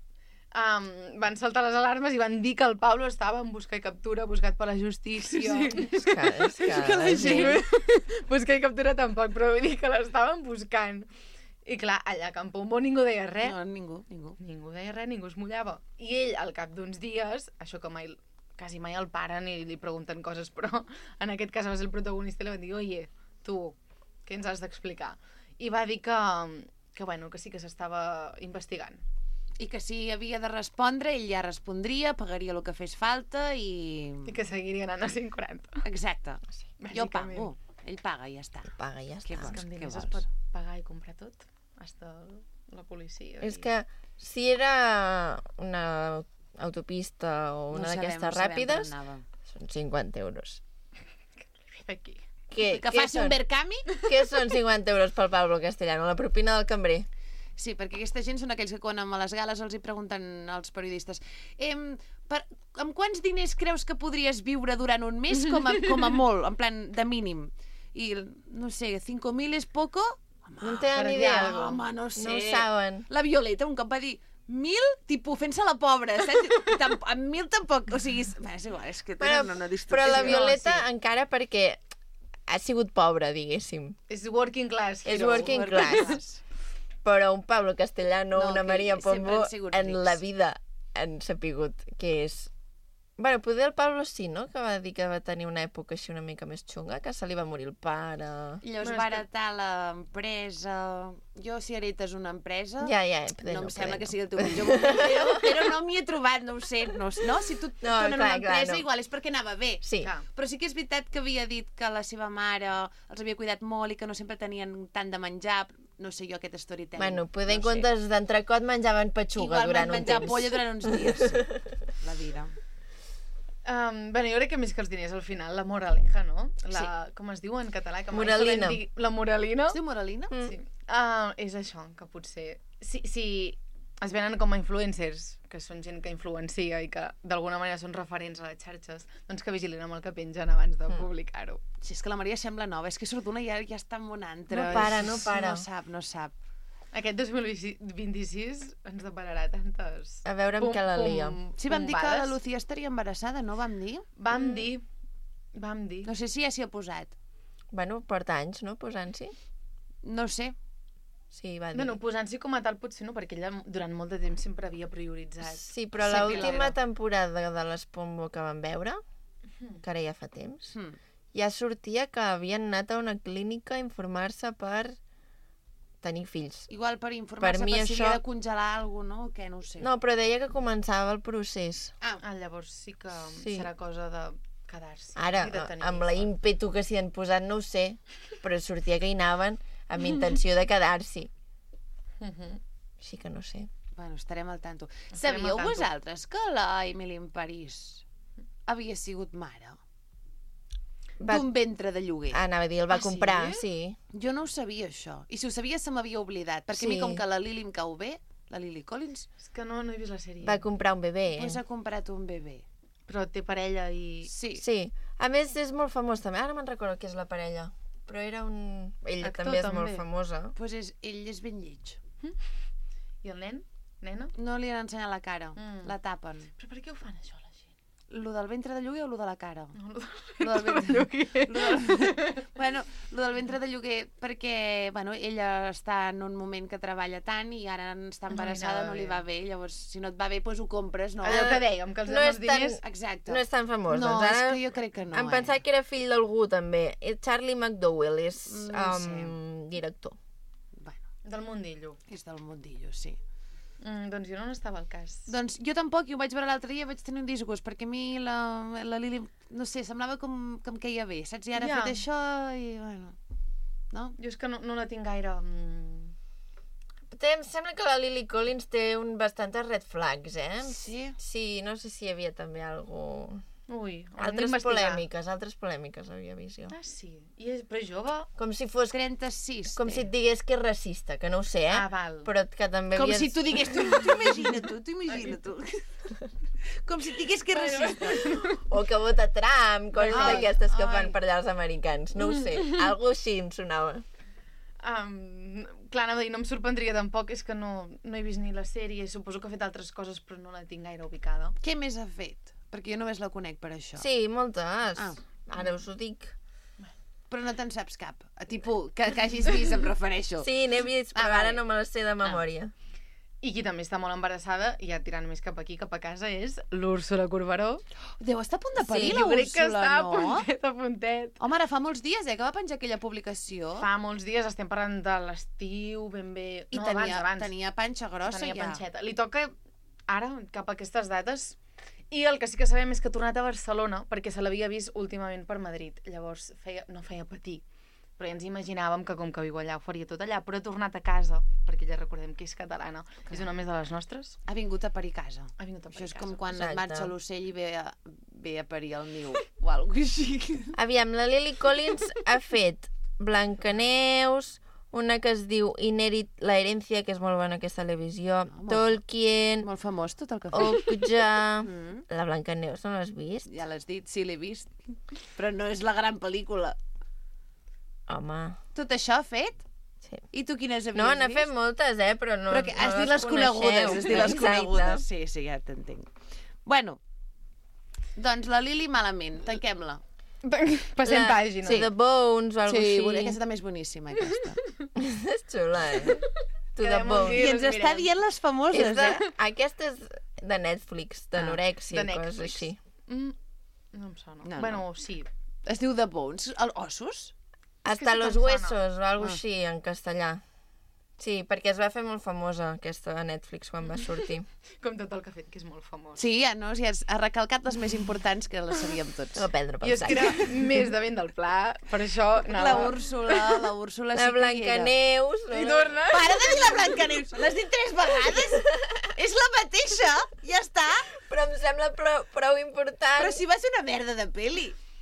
um, van saltar les alarmes i van dir que el Pablo estava en busca i captura, buscat per la justícia. Sí. És que, és que, que la gent... busca i captura tampoc, però vull dir que l'estaven buscant. I clar, allà a Campombo ningú deia res. No, ningú, ningú. Ningú deia res, ningú es mullava. I ell, al cap d'uns dies, això que mai, quasi mai el paren i li pregunten coses, però en aquest cas va ser el protagonista i li van dir, oye, tu, què ens has d'explicar? I va dir que, que, bueno, que sí que s'estava investigant. I que si havia de respondre, ell ja respondria, pagaria el que fes falta i... I que seguiria anant a cent quaranta. Exacte. Jo Bàsicament. pago. Ell paga i ja està. Paga, ja Què està. vols? Que amb què diners es vols? pot pagar i comprar tot, hasta la policia. És i... que si era una autopista o una No sabem, d'aquestes no sabem per ràpides, on anava. són cinquanta euros. Aquí. Què, Que què faci un són? Verkami? Què són cinquanta euros pel Pablo Castellano? La propina del cambrer. Sí, perquè aquesta gent són aquells que quan a les gales els hi pregunten als periodistes em, per, amb quants diners creus que podries viure durant un mes com a, com a molt, en plan de mínim? I, no sé, cinco mil és poco? Home, No en tenen per ni dir idea. algo. home, no sé. No ho saben. La Violeta un cop va dir mil, tipus, fent-se la pobra, saps? Tam, amb mil tampoc, o sigui, és, bé, és igual, és que Però, tenen una distorsió. però la No, Violeta sí. encara perquè ha sigut pobra, diguéssim. És working class. És hero. working class. Però un Pablo Castellano, No, una que Maria sempre Pombo, han sigut en rics. la vida han sapigut que és... Bueno, poder el Pablo sí, no? Que va dir que va tenir una època així una mica més xunga, que se li va morir el pare... Llavors Bueno, va és que- heretar l'empresa... Jo, si heretes una empresa... Ja, ja, poder no no, em sembla poder que no. sigui el teu millor moment, però, però no m'hi he trobat, no ho sé. No, no? Si tu et No, donen clar, una empresa, clar, no. igual és perquè anava bé. Sí, Clar. Però sí que és veritat que havia dit que la seva mare els havia cuidat molt i que no sempre tenien tant de menjar. No sé jo aquest storytelling. bueno, poder en no sé. comptes d'entrecot menjaven petxuga Igual durant van un menjar temps. polla durant uns dies. Sí. La vida. Um, bueno, jo crec que més que els diners al final, la moraleja, no? La, sí. Com es diu en català? Que mai Moralina. sabem dir- La moralina. Es diu Moralina? Mm. Sí. Uh, és això, que potser... Si, si, es venen com a influencers, que són gent que influencia i que d'alguna manera són referents a les xarxes, doncs que vigilin amb el que pengen abans de Mm. publicar-ho. Si és que la Maria sembla nova, és que surt una i ja, ja està en un altre. No para, És- no para. No sap, no sap. Aquest dos mil vint-i-sis ens depararà tantes... A veure amb què la lia. Sí, vam dir que la bombades. Lucía estaria embarassada, no vam dir? Vam dir, vam dir. No sé si ja s'hi ha posat. Bueno, porta anys, no?, posant-s'hi. No sé. Sí, va dir. Bueno, posant-s'hi com a tal potser no, perquè ella durant molt de temps sempre havia prioritzat. Sí, però ser l'última pilera. temporada de l'Espombo que vam veure, que ara ja fa temps, Hmm. ja sortia que havien anat a una clínica a informar-se per tenir fills. Igual per informar-se, Per mi per si això- havia de congelar alguna cosa, no? Què, no ho sé. No, però deia que començava el procés. Ah, Ah, llavors sí que Sí. serà cosa de quedar-s'hi. Ara, i de tenir amb la fills. ímpetu que s'hi han posat, no ho sé, però sortia que hi anaven amb intenció de quedar-s'hi. Mhm. Així que no sé. bueno, estarem al tanto. Estarem Sabíeu al tanto. vosaltres que la Emily in Paris havia sigut mare Va- d'un ventre de lloguer? Anava a dir, el va Ah, sí? comprar, sí. Jo no ho sabia, això. I si ho sabia, se m'havia oblidat. Perquè a mi, Sí. com que la Lily em cau bé, la Lily Collins, És que no, no he vist la sèrie. Va comprar un bebè. doncs ha comprat un bebè. Però té parella i... Sí. Sí. A més, és molt famós també. Ara me'n recordo qui és la parella. Però era un... Ella Actor, també és també. molt famosa. Pues és, ell és ben lleig. I el nen? Nena? No li han ensenyat la cara, Mm. la tapen. Però per què ho fan, això, la gent? Lo del ventre de lloguer o lo de la cara? No, no, Lo del ventre de lloguer. Lo del... bueno, lo del ventre de lloguer perquè, bueno, ella està en un moment que treballa tant i ara està No li embarassada, anava no li bé. va bé. Llavors, si no et va bé, doncs ho compres, no? Allò que dèiem, que els No no és els tan- diners... Exacte. No és tan famós. No, doncs és ara que jo crec que no, em eh? pensava que era fill d'algú, també. És Charlie McDowell, és Mm, no um, sé. director. Bueno, Del mundillo. és del mundillo, sí. Mm, doncs jo no n'estava al cas. Doncs jo tampoc, i ho vaig veure l'altre dia, vaig tenir un disgust, perquè a mi la, la Lili, no sé, semblava com, que em queia bé, saps? I ara Ja. ha fet això i, bueno, no? Jo és que no, no la tinc gaire... Mm... Té, em sembla que la Lily Collins té un bastantes red flags, eh? Sí? Sí, no sé si hi havia també algú... Ui, ho hem Altres d'investigar. polèmiques, altres polèmiques havia vist jo. Ah, sí. I és, però és jove? Com si fos... trenta-sis. Com si et digués que és racista, que no ho sé, eh? Ah, val. Però que també Com havies... si tu digués, tu, tu imagina tu, tu imagina tu. Com si et digués que és racista. O que vota Trump, coses Ai, d'aquestes que ai. fan per allà els americans. No ho sé, algo així em sonava. Um, clar, anava a dir, no em sorprendria tampoc, és que no, no he vist ni la sèrie, suposo que ha fet altres coses, però no la tinc gaire ubicada. Què més ha fet? Perquè jo només la conec per això. Sí, moltes. Ah. Ara us ho dic. Però no te'n saps cap. A tipus, que, que hagis vist, em refereixo. Sí, n'he vist, però Ah, ara vale. no me les sé de memòria. I qui també està molt embarassada, i ja tirant més cap aquí, cap a casa, és l'Úrsula Corberó. Deu estar a punt de parir, Sí, la Jo crec que Úrsula, està a no? puntet, a puntet. Home, ara fa molts dies, eh, que va penjar aquella publicació. Fa molts dies estem parlant de l'estiu, ben bé... I no, tenia, abans, abans. tenia panxa grossa Tenia ja. panxeta. Li toca ara, cap a aquestes dates, i el que sí que sabem és que ha tornat a Barcelona, perquè se l'havia vist últimament per Madrid. Llavors, feia, no feia patir, però ja ens imaginàvem que com que viu allà ho faria tot allà, però ha tornat a casa, perquè ja recordem que és catalana, Clar. és una més de les nostres. Ha vingut a parir casa. Ha vingut a Això parir és casa. com quan Exacte. et marxa l'ocell i ve a, ve a parir el niu, o alguna cosa així. Aviam, la Lily Collins ha fet Blancaneus, una que es diu Inherit la herencia, que és molt bona aquesta televisió, No, molt- Tolkien, Molt famós tot el que fa. Okja... Mm. La Blancaneus, no l'has vist? Ja l'has dit, sí, l'he vist. Però no és la gran pel·lícula. Home... Tot això ha fet? Sí. I tu quines havies No, n'ha vist? fet moltes, eh? Però no, Però que has no dit les conegudes, coneixeu. has dit les Exacte. conegudes. Sí, sí, ja t'entenc. Bueno, doncs la Lili malament, tanquem-la. Passem La- pàgina. Sí. The Bones o alguna Sí, així. bona, aquesta també és boníssima, aquesta. És xula, eh? To the Quedem Bones. aquí. I ens les està mirem. dient les famoses, És de, eh? aquesta és de Netflix, d'anorèxia, de ah, coses Netflix. així. Mm, no em sona. No, no. bueno, sí. Es diu The Bones. El ossos? Hasta sí que los em sona. huesos o alguna Ah. així en castellà. Sí, perquè es va fer molt famosa aquesta a Netflix quan va sortir. Com tot el que ha fet, que és molt famós. Sí, ja, no? Ja has ha recalcat les més importants que les sabíem tots. No prendre I pel és sac. que era més de vent del pla, per això La anava... Úrsula, la Úrsula La sí que hi era. Blancaneus... I torna. Para de dir la Blancaneus! L'has dit tres vegades? És la mateixa! Ja està! Però em sembla prou, prou important. Però si va ser una merda de peli.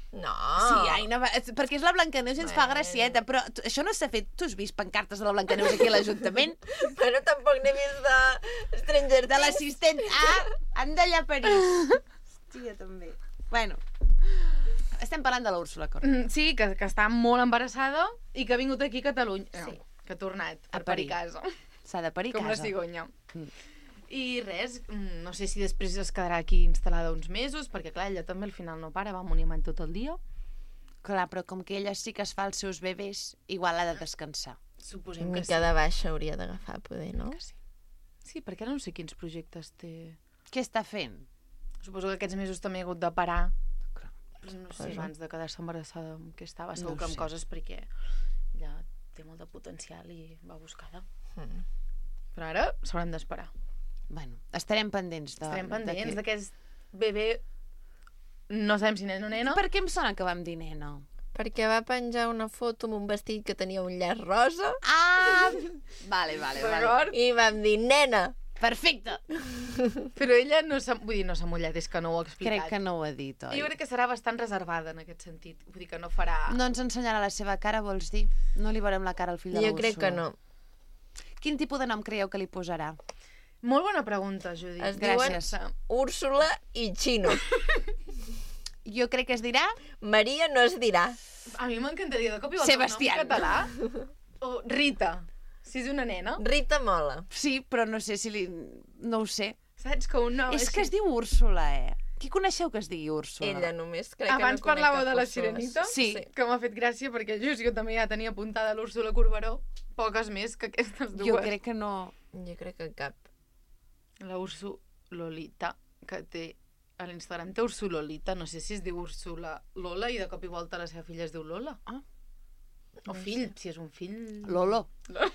No. Sí, Aina, va- és- perquè és la Blancaneus i ens fa Bueno. gracieta, però tu- això no s'ha fet. Tu has vist pancartes de la Blancaneus aquí a l'Ajuntament? Bueno, tampoc n'he vist de Stranger De Things. l'assistent A, han d'allà a París. Hòstia, també. Bueno, estem parlant de l'Úrsula Corberó. Mm, Sí, que, que està molt embarassada i que ha vingut aquí a Catalunya. Sí. No, que ha tornat A per parir parir. casa. S'ha de parir Com la casa. cigonya. Mm. I res, mm, no sé si després es quedarà aquí instal·lada uns mesos, perquè clar, ella també al final no para, va amunt i amunt tot el dia. Clar, però com que ella sí que es fa els seus bebès, igual ha de descansar. Suposem Una que sí. mica de baixa hauria d'agafar, poder, no? Que sí. Sí, perquè ara no sé quins projectes té. Què està fent? Suposo que aquests mesos també ha hagut de parar. Clar. Però no sé, Posa. abans de quedar-se embarassada amb què estava, No segur ho que amb sé. coses perquè ja té molt de potencial i va buscada. Mm. Però ara s'hauran d'esperar. Bueno, estarem pendents de... Estarem pendents de d'aquest bebè. No sabem si nen o nena. què. Per què em sona que vam dir nena? Perquè va penjar una foto amb un vestit que tenia un llaç rosa Ah! Vale, vale, vale. D'acord? i vam dir nena. Perfecte. Però ella no s'ha... Vull dir, no s'ha mullat, és que no ho ha explicat. Crec que no ho ha dit, oi? Jo crec que serà bastant reservada en aquest sentit. Vull dir que no farà... No ens ensenyarà la seva cara, vols dir? No li veurem la cara al fill de Jo l'Úrsula. crec que no. Quin tipus de nom creieu que li posarà? Molt bona pregunta, Judit. Es Gràcies. diuen Úrsula i Chino. Jo crec que es dirà... Maria no es dirà. A mi m'encantaria de cop i volta Sebastián. un nom català. O Rita, si és una nena. Rita Mola. Sí, però no sé si li... No ho sé. Saps que un nom És així... que es diu Úrsula, eh? Qui coneixeu que es digui Úrsula? Ella només. Crec Abans que no conec parlàveu cap de la Úrsula. Sirenita, Sí. que m'ha fet gràcia perquè just jo també ja tenia apuntada l'Úrsula Corberó, poques més que aquestes dues. Jo crec que no... Jo crec que cap. La Ursulolita, que té a l'Instagram té Ursulolita, no sé si es diu Úrsula Lola i de cop i volta la seva filla es diu Lola. Ah. O fill, si és un fill... Lolo.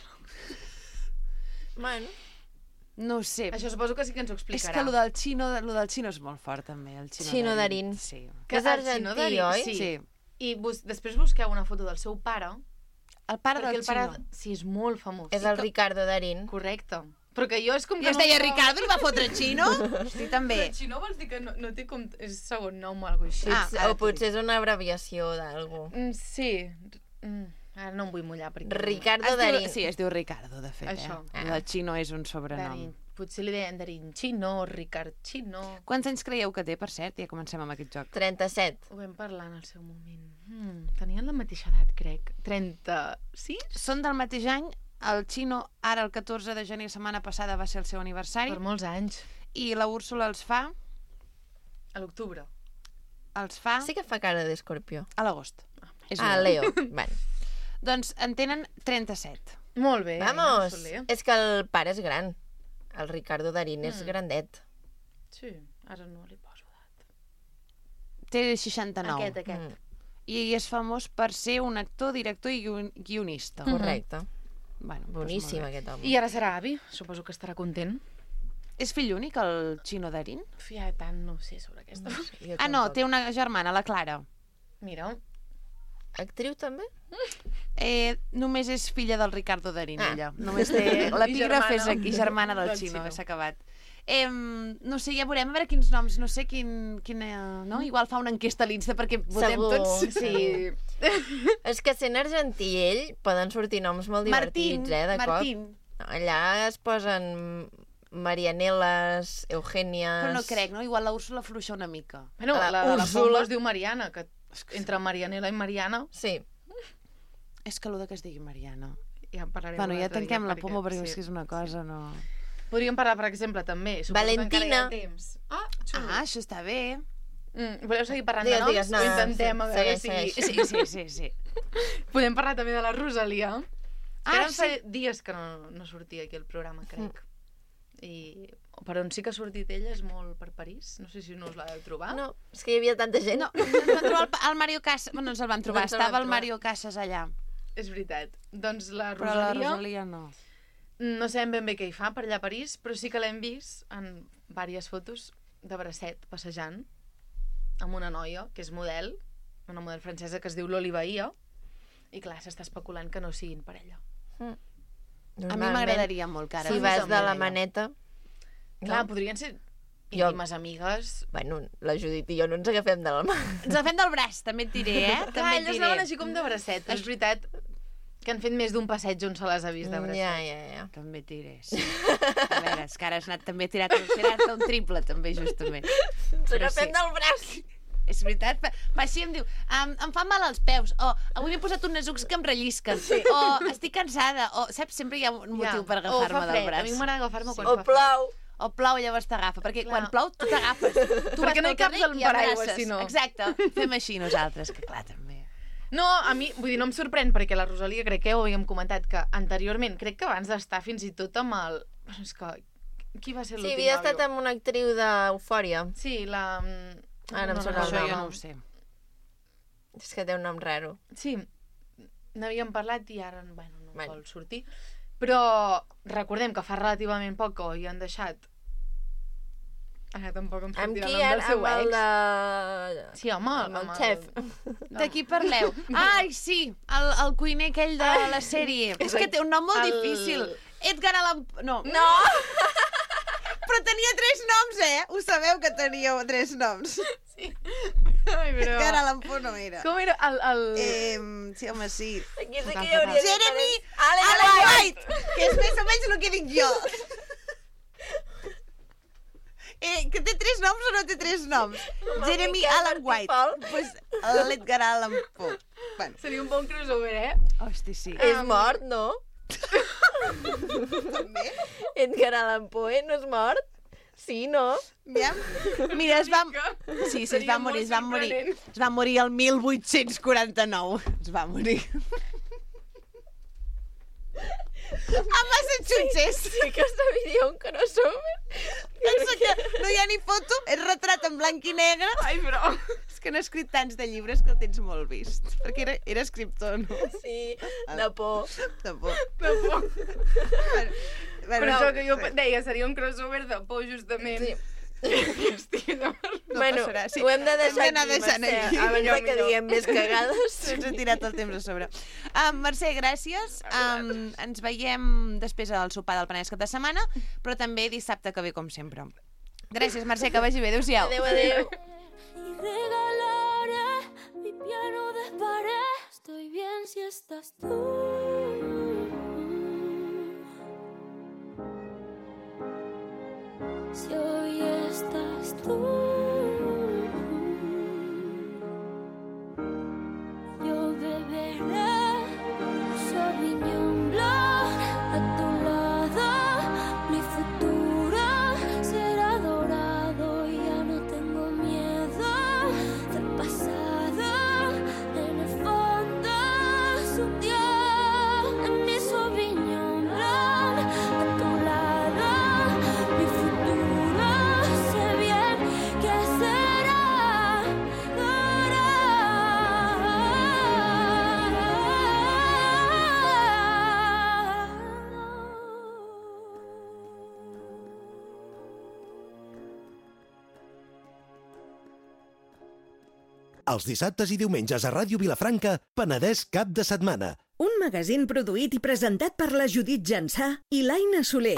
Bueno, No ho sé. Això suposo que sí que ens ho És explicarà. que lo del xino, lo del xino és molt fort, també. El xino, Xino Darín. Sí. que és el Chino argentí, Darín, oi? Sí. Sí. I bus després busqueu una foto del seu pare, El pare perquè del el pare... xino. Sí, és molt famós. És el Ricardo Darín. Correcte. Però que jo és com I que es no... deia Ricardo i va fotre xino? Hosti, també. Però xino vols dir que no, no té com... És segon nom o alguna cosa així. Ah, Potser, ara o potser és una abreviació d'algú. Mm, sí. Mm, ara no em vull mullar perquè... Ricardo Es Darín. diu, sí, es diu Ricardo, de fet. Això. Eh? El xino és un sobrenom. Darín. Potser li deien Darín Chino, Ricard Chino... Quants anys creieu que té, per cert? Ja comencem amb aquest joc. trenta-set. Ho vam parlar en el seu moment. Hmm, tenien la mateixa edat, crec. trenta-sis? Són del mateix any. El xino, ara el catorze de gener, setmana passada, va ser el seu aniversari. Per molts anys. I la Úrsula els fa... A l'octubre. Els fa Sí que fa cara d'escorpió. a l'agost. És Ah, Leo. Leo. Bueno. Doncs en tenen trenta-set. Molt bé. Vamos! Soler. És que el pare és gran. El Ricardo Darín és Mm. grandet. Sí, ara no li poso edat. Té seixanta-nou. Aquest, aquest. Mm. I és famós per ser un actor, director i guion- guionista. Correcte. Bueno, doncs Boníssim, molt bé. aquest home. I ara serà avi. Suposo que estarà content. És fill únic, el Chino Darín? Uf, ja tant no sé sobre aquesta. Jo Ah, no, tampoc. té una germana, la Clara. Mira, Actriu també? Eh, només és filla del Ricardo Darín, Ah. ella. Només té... L'epígraf germana és aquí, germana del, del Chino, Chino. s'ha acabat. Eh, no sé, ja veurem, a veure quins noms, no sé quin... quina, no? Igual fa una enquesta a l'Insta perquè votem Segur. tots. sí. És que sent argentí i ell poden sortir noms molt Martín, divertits, eh, de Martín. cop. No, allà es posen Marianeles, Eugènies... Però no crec, no? Igual la Úrsula fluixa una mica. Bueno, La la, la, la Úrsula. Pombo es diu Mariana, que entre Marianela i Mariana Sí. És que allò de que es digui Mariana. ja en parlarem. Bueno, un ja altre dia, tanquem la Pomo perquè sí. és que és una cosa, no... Podríem parlar, per exemple, també. suposo que Valentina. encara hi ha temps. Ah, xulo. Ah, això està bé. Mm, voleu seguir parlant Digues, de noms? digues, no, o intentem sí, a veure segueix, si... segueix. Sí, sí, sí, sí. Podem parlar també de la Rosalia. Ah, Ah, sí. fa dies que no, no sortia aquí al programa, crec. I per on sí que ha sortit ella és molt per París. No sé si no us la deu trobar. No, és que hi havia tanta gent. No, ens van trobar el, el Mario Casas... Bueno, ens el van trobar, No ens el van estava el trobar. Mario Casas allà. És veritat. Doncs la Però la Rosalia... Rosalia no. No sabem ben bé què hi fa per allà a París, però sí que l'hem vist en diverses fotos de bracet, passejant, amb una noia, que és model, una model francesa que es diu Loli Bahia, i clar, s'està especulant que no siguin parella. A mi Normalment, m'agradaria molt que ara... Si fos vas amb de la ella. maneta... Clar, No? podrien ser íntimes amigues... Bueno, la Judit i jo no ens agafem de la mà. Ens agafem del braç, també et diré, eh? Clar, També et elles diré. anaven així com de bracet. És veritat que han fet més d'un passeig on se les ha vist de bracet. Ja, ja, ja. També et diré, sí. A veure, és que ara has anat també a tirar tirat un triple, també, justament. Ens Però agafem sí. del braç. És veritat, fa, fa així em diu, em, em fan mal els peus, o avui m'he posat uns nesucs que em rellisquen, sí. o estic cansada, o saps, sempre hi ha un motiu Ja. per agafar-me del braç. A mi m'agrada agafar-me quan O fa fred. plou. O plou, llavors t'agafa, perquè Clar. quan plou tu t'agafes. Tu Perquè vas no hi pel caps carrer al i paraigua, abraces. si no. Exacte, fem així nosaltres, que clar, també. No, a mi, vull dir, no em sorprèn, perquè la Rosalia crec que ho havíem comentat, que anteriorment, crec que abans d'estar fins i tot amb el... Bueno, és que... Qui va ser Sí, l'últim havia nòvio? estat amb una actriu d'Eufòria. Sí, la... Ara em sona el Això nom. jo no ho sé. És que té un nom raro. Sí, n'havíem parlat i ara, bueno, no Bueno. vol sortir. Però recordem que fa relativament poc que ho havien deixat. Ara tampoc em Amb sortirà qui el nom era? del seu Amb el ex. de... Sí, home, Amb el xef. De qui parleu? Ai, sí, el, el cuiner aquell de la sèrie. És que té un nom molt El- difícil. Edgar Allan... No. No! Però tenia tres noms, eh? Ho sabeu que teníeu tres noms. Ai, però... Edgar Allan Poe no era. Com era el... el... Eh, sí, home, sí. Aquí sí Fatal, que hi hauria fatal. Jeremy Allen Allen White. White, que és més o menys el que dic jo. Eh, que té tres noms o no té tres noms? Jeremy Miquel Allen Martí White. Pol. Pues l'Edgar Allan Poe. Bueno, Seria un bon crossover, eh? hosti, sí. És mort, no? També? Edgar Allan Poe no és mort? Sí, no? Ja? Mira, es va... Sí, sí, es Seria va morir, molt es va morir. sorprenent. Es va morir el mil vuit-cents quaranta-nou. Es va morir. A Massachusetts. Sí que estaria un crossover. Pensa que no hi ha ni foto, és retrat en blanc i negre. Ai, però... És que no he escrit tants de llibres que el tens molt vist. Perquè era, era escriptor, no? Sí, de por. De por. De por. Bueno, Però això que jo deia, seria un crossover de por, justament. Sí. Hosti, llavors... No bueno, passarà, sí. ho hem de deixar Hem d'anar aquí, deixant Mercè, aquí. abans Millor, de que millor. diguem més cagades. Ens ha tirat el temps a sobre. Um, Mercè, gràcies. Um, ens veiem després al sopar del Penedès cap de setmana, però també dissabte que ve, com sempre. Gràcies, Mercè, que vagi bé. Adéu-siau. Adéu, adéu. Y regalaré mi piano de pared. Estoy bien si estás tú. Si hoy estás tú. Yo beberé Sauvignon Blanc a tu lado. Mi futuro será dorado y ya no tengo miedo del pasado. En el fondo es un dios en mi Sauvignon Blanc a tu lado. Mi futuro sé bien que será Els dissabtes i diumenges a Ràdio Vilafranca, Penedès cap de setmana. Un magazín produït i presentat per la Judit Jansà i l'Aina Soler.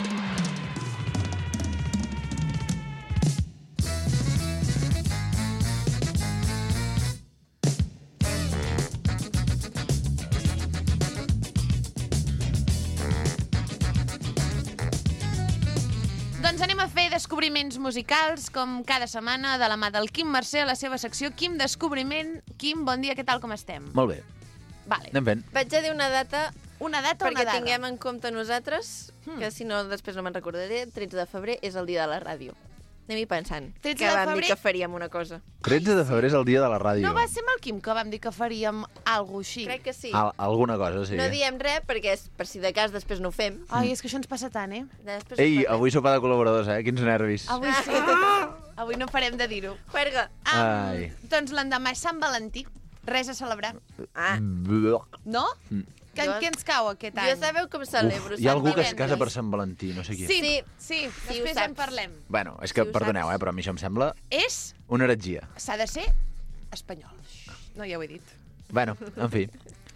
Doncs anem a fer descobriments musicals, com cada setmana, de la mà del Quim Mercè, a la seva secció Quim Descobriment. Quim, bon dia, què tal, com estem? Molt bé, Vale. anem fent. Vaig a dir una data Una data o perquè una dada? tinguem en compte nosaltres, que si no després no me'n recordaré, tretze de febrer és el dia de la ràdio. Anem-hi pensant, tretze que de vam febrer? dir que faríem una cosa. tretze de febrer és el dia de la ràdio. No va ser amb el Quim que vam dir que faríem alguna així? Crec que sí. Al alguna cosa, sí. No diem res perquè és per si de cas després no ho fem. Ai, és que això ens passa tant, eh? Després Ei, ho parlem. avui sopar de col·laboradors, eh? Quins nervis. Avui sí. Avui no farem de dir-ho. Juerga. Ai. Um, doncs l'endemà és Sant Valentí. Res a celebrar. Ah, Bloc. No? Que, Jo- què ens cau aquest any? jo sabeu com celebro. Uf, hi ha algú que es divendres. casa per Sant Valentí, no sé qui. Sí, Sí. sí, Sí, ho després saps. en parlem. Bueno, és que, Sí, ho perdoneu, saps. eh, però a mi això em sembla És, una heretgia. s'ha de ser espanyol. No, ja ho he dit. Bueno, en fi.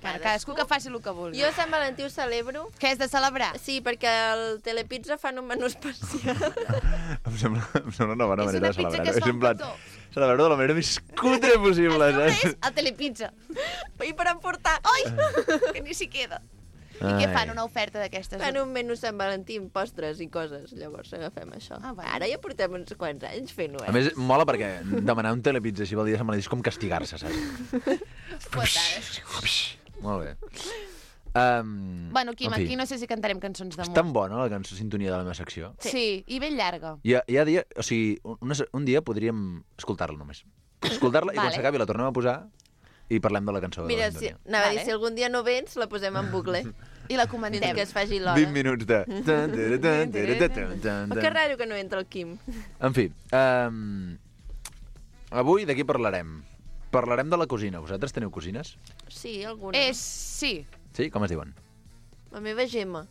Bueno, cadascú que faci el que vulgui. Jo Sant Valentí ho celebro. Què has de celebrar? Sí, perquè el Telepizza fan un menú especial. Em sembla, em sembla una bona És manera una de pizza celebrar-ho. que es fa És en un plan, petó. celebrar-ho de la manera més cutre possible, Això saps? és el Telepizza. I per emportar... Ai, que ni s'hi queda. I què fan, una oferta d'aquestes? Fan un menú Sant Valentí amb postres i coses. Llavors agafem això. Ah, bueno. Ara ja portem uns quants anys fent-ho, eh? A més, mola perquè demanar un telepizza així pel dia de Sant Valentí és com castigar-se, saps? Fotes. Molt bé. Um, Bueno, Quim, en fi, aquí no sé si cantarem cançons és d'amor. tan bona la cançó sintonia de la meva secció. Sí, i ben llarga. Hi ha, hi ha dia, o sigui, un, un dia podríem escoltar-la només. Escoltar-la i quan Vale. s'acabi la tornem a posar i parlem de la cançó Mira, de la si, sintonia. anava a dir, Vale. si algun dia no vens, la posem en bucle. I la Fins comentem. que es faci l'hora. vint minuts de... Tan, tan, tan, tan, tan, tan, Oh, que raro que no entra el Quim. En fi, um, avui de qui parlarem? Parlarem de la cosina. Vosaltres teniu cosines? Sí, alguna. És, sí. Sí? Com es diuen? La meva Gemma.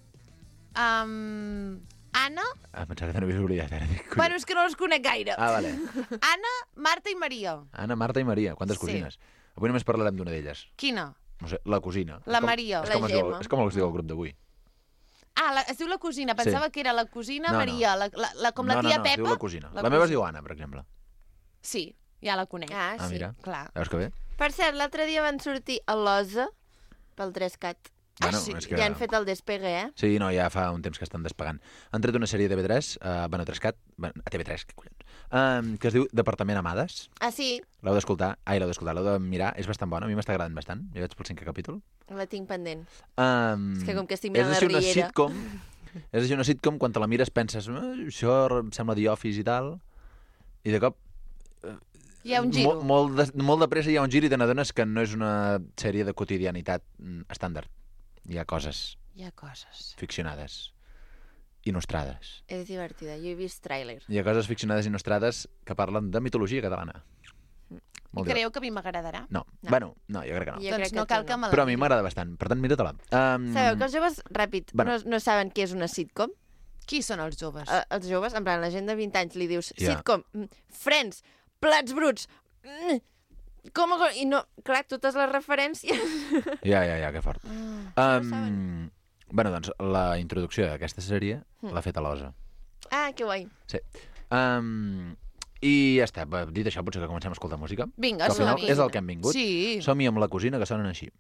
Um, Anna? Ah, pensava que t'anaves oblidat. Ara dic, Bueno, és que no les conec gaire. Ah, vale. Anna, Marta i Maria. Anna, Marta i Maria. Quantes Sí. cosines? Avui només parlarem d'una d'elles. Quina? No sé, la cosina. La És com, Maria. És La com, es diu, Gemma. és com es diu el grup d'avui. Ah, la, es diu la cosina. Pensava que era la cosina No, no. Maria, la, la, la, com la no, tia no, no, Pepa. es diu la cosina. La, La meva es cosina. diu Anna, per exemple. Sí, ja la conec. Ah, Ah, sí. mira. Clar. Veus que bé? Per cert, l'altre dia van sortir a l'Osa pel tres cat. Bueno, sí? és que... Ja han fet el despegue, eh? Sí, no, ja fa un temps que estan despegant. Han tret una sèrie de T V tres, uh, bueno, tres cat, bueno, a T V tres, que collons, um, que es diu Departament Amades. Ah, sí? L'heu d'escoltar, ai, l'heu d'escoltar, l'heu de mirar, és bastant bona, a mi m'està agradant bastant. Jo vaig pel cinquè capítol. La tinc pendent. Um, És que com que estic mirant és la així una Riera. sitcom, és així una sitcom, quan te la mires penses, eh, això em sembla The Office i tal, i de cop Hi ha un giro. Molt, molt, de, molt de pressa hi ha un gir i te n'adones que no és una sèrie de quotidianitat mm, estàndard. Hi ha coses Hi ha coses. ficcionades i nostrades. És divertida, jo he vist tràiler. Hi ha coses ficcionades i nostrades que parlen de mitologia catalana. Molt Creu que a mi m'agradarà? No. No. Bueno, no, jo crec que no. Jo doncs crec que no cal tu que no. me la Però a mi miri. m'agrada bastant, per tant, mira-te-la. Um, Sabeu que els joves, ràpid, Bueno. no, no saben què és una sitcom? Qui són els joves? Uh, els joves, en plan, la gent de vint anys li dius Ja. sitcom, mm, Friends, Plats Bruts, mm, com a... I no, clar, totes les referències... Ja, ja, ja, que fort. Ah, Um, no saben. bueno, doncs, la introducció d'aquesta sèrie Mm. l'ha fet a l'Osa. Ah, que guai. Sí. Um, I ja està. Va, dit això, potser que comencem a escoltar música. Vinga, Que al final som-hi. és el que hem vingut. Sí. Som-hi amb la cosina, que sonen així.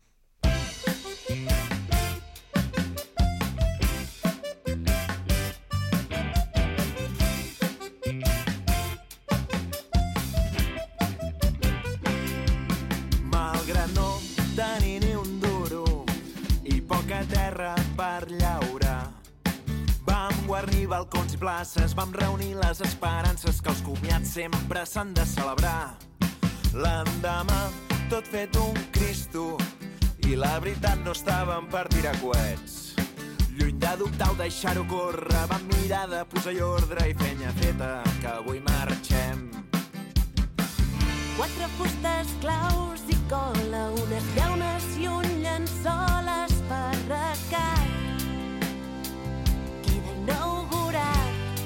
Malgrat no tenir ni un duro i poca terra per llaurar, vam guarnir balcons i places, vam reunir les esperances que els comiats sempre s'han de celebrar. L'endemà, tot fet un Cristo, i la veritat no estàvem per tirar coets. Lluny de dubtar o deixar-ho córrer, vam mirar de posar-hi ordre i feina feta, que avui marxem. Quatre fustes, claus i cola, unes llaunes i un llençol esparracat. Queda inaugurat.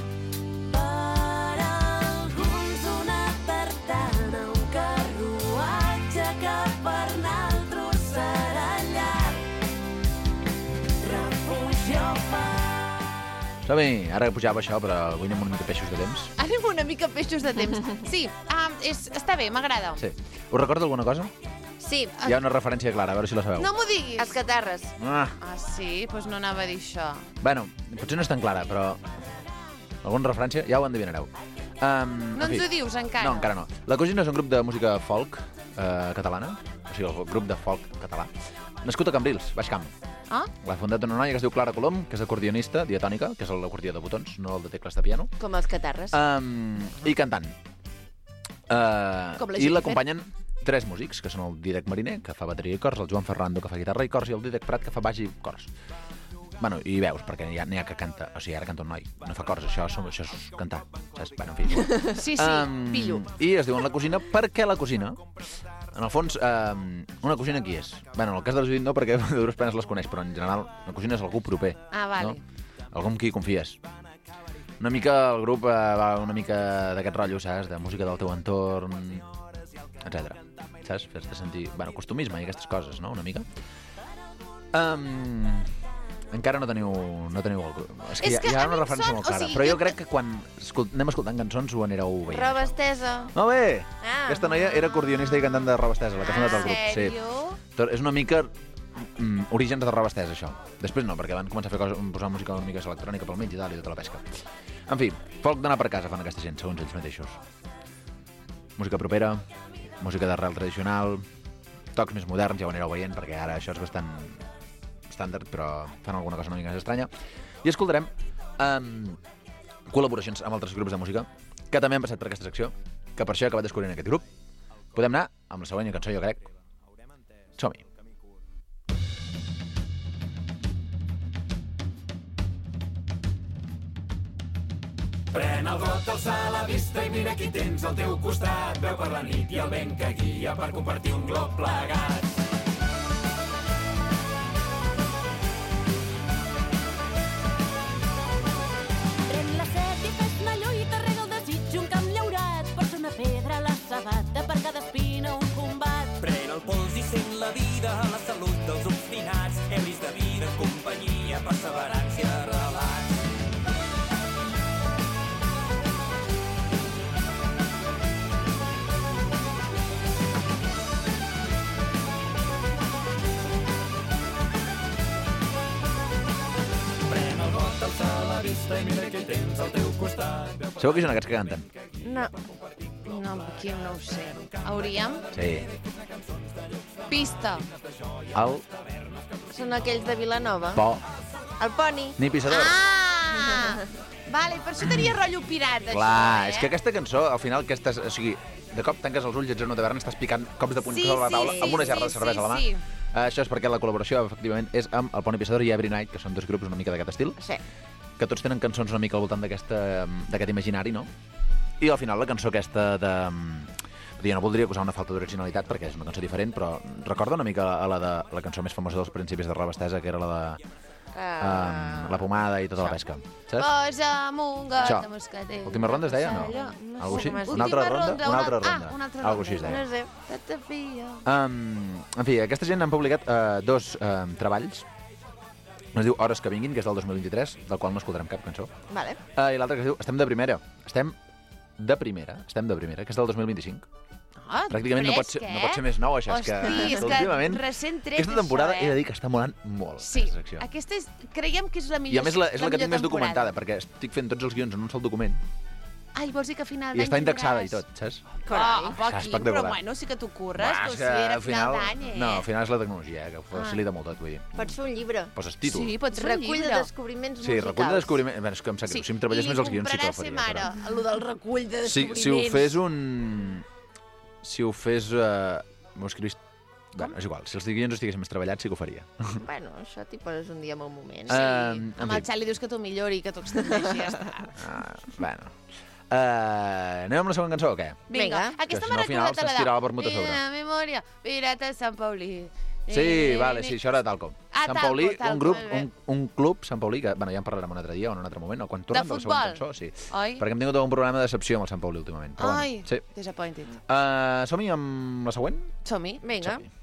Per alguns una tartana, un carruatge que per naltros serà llarg. Refugi o far. Som-hi! Ara pujava això, però avui anem una mica peixos de temps. Anem una mica peixos de temps. Sí, um, és, està bé, m'agrada. Sí. Us recorda alguna cosa? Sí, Hi ha una referència clara, a veure si la sabeu. No m'ho diguis. els catarres. Ah, Ah, sí? Doncs pues no anava a dir això. bueno, potser no és tan clara, però alguna referència ja ho endevinareu. Um, No ens ho dius, encara? No, encara no. La Cosina és un grup de música folk eh, catalana, o sigui, el grup de folk català, nascut a Cambrils, Baix Camp. Ah? L'ha fundat una noia que es diu Clara Colom, que és acordionista, diatònica, que és l'acordió de botons, no el de tecles de piano, Com els catarres. um, i cantant. Uh, Com la I Jennifer. l'acompanyen tres músics, que són el Dídac Mariner, que fa bateria i cors, el Joan Ferrando, que fa guitarra i cors, i el Dídac Prat, que fa baix i cors. Bueno, i veus, perquè n'hi ha, n'hi ha que canta, o sigui, ara canta un noi, no fa cors, això, això és cantar, saps? Bueno, en fi. Sí, sí, pillo. I es diuen La Cosina perquè la cosina, en el fons, um, una cosina qui és? Bueno, en el cas de la Judit no, perquè de dures penes les coneix, però en general una cosina és algú proper. Ah, vale. No? Algú amb qui confies. Una mica el grup eh, va una mica d'aquest rotllo, saps? De música del teu entorn, etcètera. saps? Fer-te sentir... Bueno, costumisme i aquestes coses, no?, una mica. Um, encara no teniu, no teniu el grup. És que, És hi, que hi ha a mi una em referència son- molt o clara. sigui, Però jo jo- crec que quan escol... anem escoltant cançons ho anireu veient. Roba això. estesa. Molt bé! Ah. Aquesta noia era acordionista i cantant de Roba Estesa, la que ha fundat el grup. Sèrio? Sí. Tot- És una mica mm, orígens de Roba Estesa, això. Després no, perquè van començar a fer coses, posar música una mica electrònica pel mig i tal, i tota la pesca. En fi, folk d'anar per casa fan aquesta gent, segons ells mateixos. Música propera, música d'arrel tradicional, tocs més moderns, ja ho anireu veient, perquè ara això és bastant estàndard, però fan alguna cosa una mica més estranya. I escoltarem um, col·laboracions amb altres grups de música que també han passat per aquesta secció, que per això he acabat descobrint aquest grup. Podem anar amb la següent cançó, jo crec. Som-hi. Pren el got, alça la vista i mira qui tens al teu costat. Veu per la nit i el vent que guia per compartir un glob plegats. Pren la set i fes una lluita, rega el desig, un camp llaurat. Porta una pedra a la sabata, per cada espina un combat. Pren el pols i sent la vida, la salut dels obstinats. Ebris de vida, companyia, perseverància, relats. I mira què tens al teu costat. Sabeu qui són aquests que canten? No. No, aquí no ho sé. Hauríem? Sí. Pista. El Són aquells de Vilanova. Po. El poni. Ni pissador. Ah! Vale, per això tenia rotllo pirata, Clar, això, eh? és que aquesta cançó, al final, que estàs... O sigui, de cop tanques els ulls i ets en una taverna, estàs picant cops de puny Sí, sobre la sí, taula sí, amb una sí, gerra de cervesa sí, a la mà. sí. Uh, això és perquè la col·laboració, efectivament, és amb el Pony Pissador i Every Night, que són dos grups una mica d'aquest estil, Sí. que tots tenen cançons una mica al voltant d'aquesta- d'aquest imaginari, no? I al final la cançó aquesta de... Jo no voldria acusar una falta d'originalitat perquè és una cançó diferent, però recorda una mica a la de la cançó més famosa dels principis de Roba Estesa, que era la de um, la pomada i tota la pesca. Saps? Posa'm un got Això. de moscatel. Última ronda es deia, no? Allò, no Algo sé així? com es diu. Una altra Última ronda? Una altra Ah, ronda. una altra Algo ronda. així es deia. No sé. Que te fia. Um, en fi, aquesta gent han publicat uh, dos uh, treballs. Un es diu Hores que vinguin, que és del dos mil vint-i-tres, del qual no escoltarem cap cançó. Vale. Uh, I l'altre que es diu Estem de primera. Estem de primera. Estem de primera, que és del dos mil vint-i-cinc. Ah, Pràcticament no pot, ser, fresc, no pot ser més nou, això. Hosti, és que, és que últimament, recent tret aquesta temporada això, he eh? de dir que està molant molt, Sí, aquesta secció. aquesta és, creiem que és la millor I a més la, és la que millor tinc més temporada. documentada, perquè estic fent tots els guions en un sol document Ai, vols dir que a final i d'any està indexada i tindràs- tot, saps? Ah, Carai. poquín, però espectacular. bueno, sí que t'ho curres, Va, tu és si era al final d'any, eh? No, al final és la tecnologia, eh, que facilita molt tot, vull dir. Pots fer un llibre. Poses títol. Sí, pots fer un Recull de llibre. descobriments Sí, musicals. recull de descobriments... Bé, és que em sap greu. Si em treballés més els guions sí que ho I li faria. comprarà sa mare, allò del recull de Si, descobriments. si ho fes un... Si ho fes... Uh, m'ho escrivís... Bueno, és igual. Si els guions estiguessin més treballats, sí que ho faria. Bueno, això t'hi poses un dia en un moment. Sí, Eh, en amb fi. el xal li dius que t'ho millori, que t'ho extendeixi, ja està. Ah, bueno. Uh, anem amb la següent cançó o què? Vinga, Vinga. aquesta Que si m'ha no, al final recordat a la se'ns tira la vermut a sobre. Mira, memòria, pirata de Sant Paulí. Sí, vale, sí, això era Talco. Ah, Sant Talco, Paulí, Talco, un grup, molt bé. un, un club, Sant Paulí, que bueno, ja en parlarem un altre dia o en un altre moment, o quan tornem de la següent futbol? cançó, sí. Oi? Perquè hem tingut un problema de decepció amb el Sant Paulí últimament. Però Ai, bueno, sí. disappointed. Uh, som-hi amb la següent? Som-hi. Vinga. Som-hi.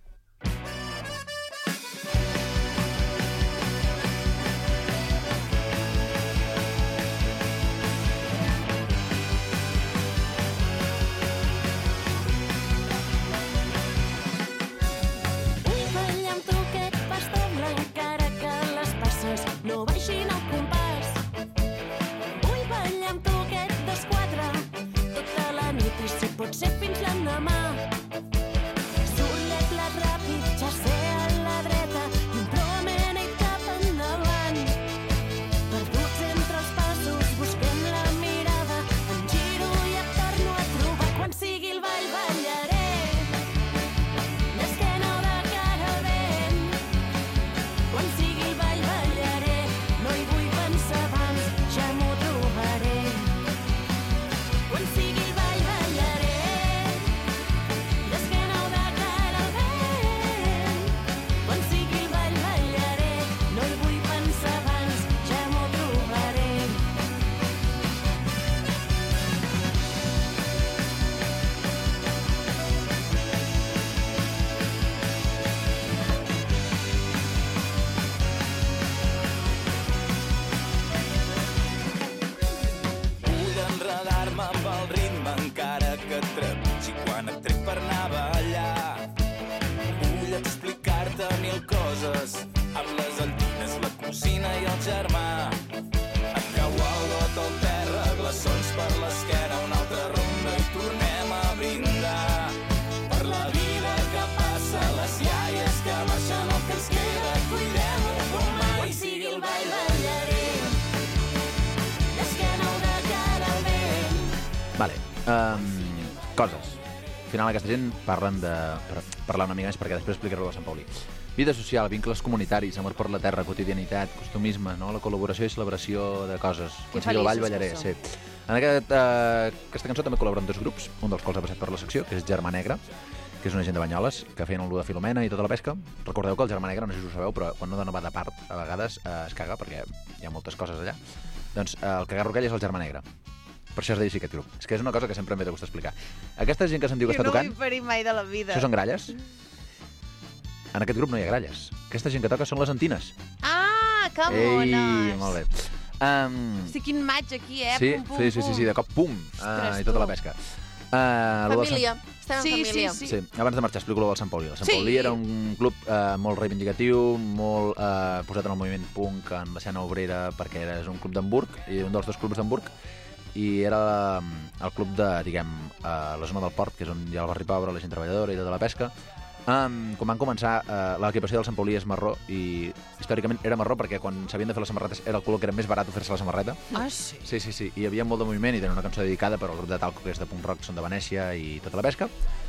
Vull ballar amb tu aquest pas doble encara que les passes no baixin al compàs. Vull ballar amb tu aquest desquadre tota la nit i si pot ser fins l'endemà. Solet plat ràpid, ja sé a la dreta i un promena i cap endavant. Perduts entre els passos busquem la mirada, em giro i et torno a trobar. Quan sigui el ball ballaré d'esquena o de cara al vent. Quan sigui el ball ballaré, no hi germà. Et cau el got al terra, glaçons per l'esquena, una altra ronda i tornem a brindar. Per la vida que passa, les iaies que baixen el que ens queda, cuidem-ho com mai sigui el ball ballarem. D'esquena una cara al vent. Vale, um, coses. Al final aquesta gent parlen de... Per parlar una mica més perquè després explicaré-ho a Sant Paulí. Vida social, vincles comunitaris, amor per la terra, quotidianitat, costumisme, no? La col·laboració i celebració de coses. Que Quan sigui el ball feliços ballaré, que sí. En aquest, uh, aquesta cançó també col·laboren dos grups, un dels quals ha passat per la secció, que és Germà Negre, que és una gent de Banyoles, que feien el de Filomena i tota la pesca. Recordeu que el Germà Negre, no sé si ho sabeu, però quan no dona va de part, a vegades uh, es caga, perquè hi ha moltes coses allà. Doncs uh, el cagarroquell és el Germà Negre. Per això es deia així aquest grup. És que és una cosa que sempre em ve de gust explicar. Aquesta gent que se'n diu que Jo està tocant... no vull parir mai de la vida. Això són gralles? En aquest grup no hi ha gralles. Aquesta gent que toca són les Antines. Ah, que Ei, mones! molt bé. Um, Hosti, quin maig aquí, eh? sí, Pum, pum, sí, sí, sí, pum. sí, de cop, pum, Ostres, uh, i tota tu. la pesca. Uh, lo del Sant- Família. Estem en Sí, família. sí, Sí, abans de marxar explico lo del Sant Paulí. El Sant Sí. Paulí era un club eh, molt reivindicatiu, molt eh, posat en el moviment punk, en l'escena obrera, perquè era és un club d'Hamburg, i un dels dos clubs d'Hamburg, i era eh, el club de, diguem, a la zona del port, que és on hi ha el barri pobre, la gent treballadora i tota la pesca. Um, quan van començar, uh, l'equipació del Sant Paulí és marró, i històricament era marró perquè quan s'havien de fer les samarretes era el color que era més barat fer-se la samarreta. Ah, sí? Sí, sí, sí. Hi havia molt de moviment i tenen una cançó dedicada, però el grup de Talco, que és de punk rock, són de Venècia i tota la pesca.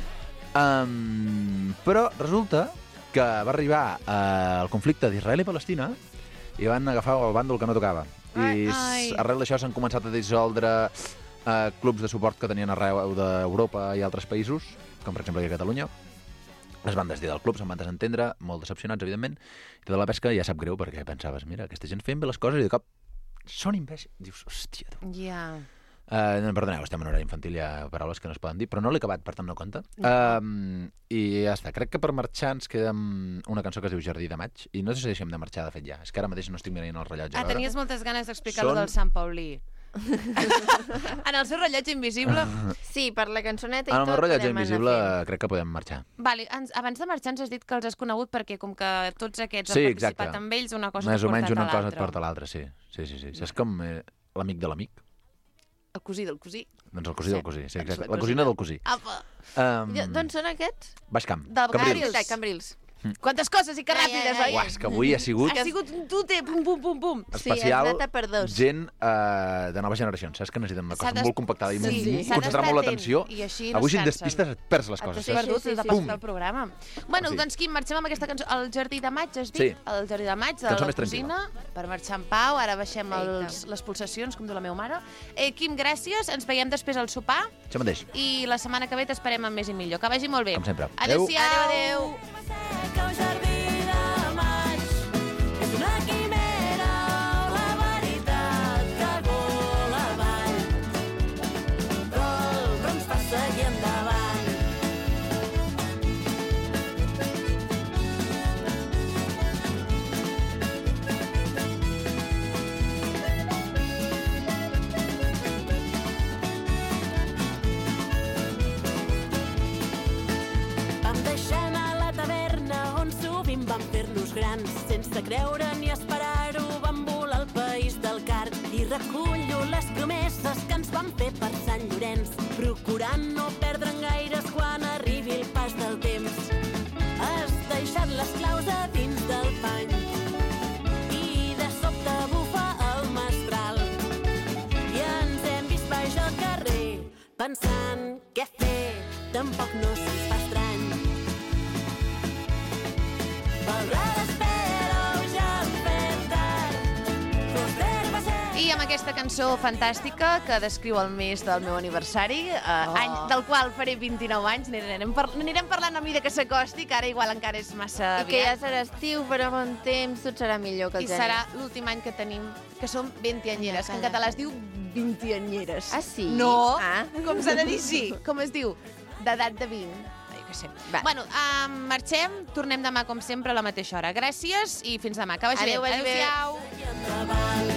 Um, però resulta que va arribar uh, el conflicte d'Israel i Palestina i van agafar el bàndol que no tocava. I Ai. arrel d'això s'han començat a dissoldre uh, clubs de suport que tenien arreu d'Europa i altres països, com per exemple aquí a Catalunya. Es van desdir del club, se'n van desentendre, molt decepcionats, evidentment, i tota la pesca ja sap greu, perquè pensaves, mira, aquesta gent feien bé les coses i de cop són imbècils. Dius, hòstia, tu. Ja. Uh, no, perdoneu, estem en horari infantil, hi ha paraules que no es poden dir, però no l'he acabat, per tant no compta. Uh, I ja està. Crec que per marxar ens queda amb una cançó que es diu Jardí de maig, i no sé si deixem de marxar, de fet, ja. És que ara mateix no estic mirant el rellotge. Ah, a veure. tenies moltes ganes d'explicar Són- lo del Sant Paulí. En el seu rellotge invisible. Sí, per la cançoneta i En el tot meu rellotge podem anar invisible fent. crec que podem marxar. Vale, ens, abans de marxar ens has dit que els has conegut perquè com que tots aquests Sí, han participat exacte. amb ells, una cosa Més t'ha o menys portat una a cosa et l'altra. porta a l'altra, sí. Sí, sí, sí. És com eh, l'amic de l'amic. El cosí del cosí. Doncs el cosí Sí. del cosí, sí, Doncs exacte. la La cosina del cosí. Apa. Um, Jo- D'on són aquests? Baix Camp. Del Cambrils. Cambrils. Cambrils. Quantes coses i que Ai, ai, ràpides, ai. oi? Uah, és que avui ha sigut Ha sigut un tute, pum, pum, pum, pum. especial, Sí, has anat a per dos. gent uh, de noves generacions, saps que necessiten una S'ha cosa d'es- molt compactada i Sí, molt, sí. molt S'ha concentrar d'estar molt atent, l'atenció. i així no Avui es si et cansen. despistes et perds les Et coses. has saps? perdut Sí, sí, sí, sí, sí. sí. del programa. Bueno, Sí. doncs, Quim, marxem amb aquesta cançó. El Jardí de maig, has dit? Sí. El Jardí de maig, de Cançó la més cosina, per marxar en pau. Ara baixem els, Eita. les pulsacions, com diu la meva mare. Eh, Quim, gràcies. Ens veiem després al sopar Això mateix. i la setmana que ve t'esperem amb més i millor. Que vagi molt bé. Com sempre. Adéu-siau. Adéu, adéu. Que un jardí de maig és una quimera, la veritat que vola avall. Però, però ens fa seguir endavant. Vam deixar anar a la taverna on sovint vam fer-nos grans. Sense creure ni esperar-ho vam volar al país del cart. I recullo les promeses que ens van fer per Sant Llorenç, procurant no perdre'n gaires quan arribi el pas del temps. Has deixat les claus a dins del pany i de sobte bufa el mestral. I ens hem vist baix al carrer pensant què fer, tampoc no se'ns fa estrany. Malgrat espero ja hem fet tard, però crec va ser... I amb aquesta cançó fantàstica que descriu el mes del meu aniversari, eh, Oh. any del qual faré vint-i-nou anys, n'anirem, par n'anirem parlant a mesura que s'acosti, que ara igual encara és massa I que ja aviat. serà estiu, però bon temps, tot serà millor que el I gener. serà l'últim any que tenim, que som vint-i-anyeres, que en català es diu vint-i-anyeres. Ah, sí? No, Ah. com s'ha de dir sí, com es diu, d'edat de vint. Ai, jo què sé. Va. Bueno, uh, marxem, tornem demà com sempre a la mateixa hora. Gràcies i fins demà. Que vagi Adéu, bé. vagi bé. Adéu-siau. endavant.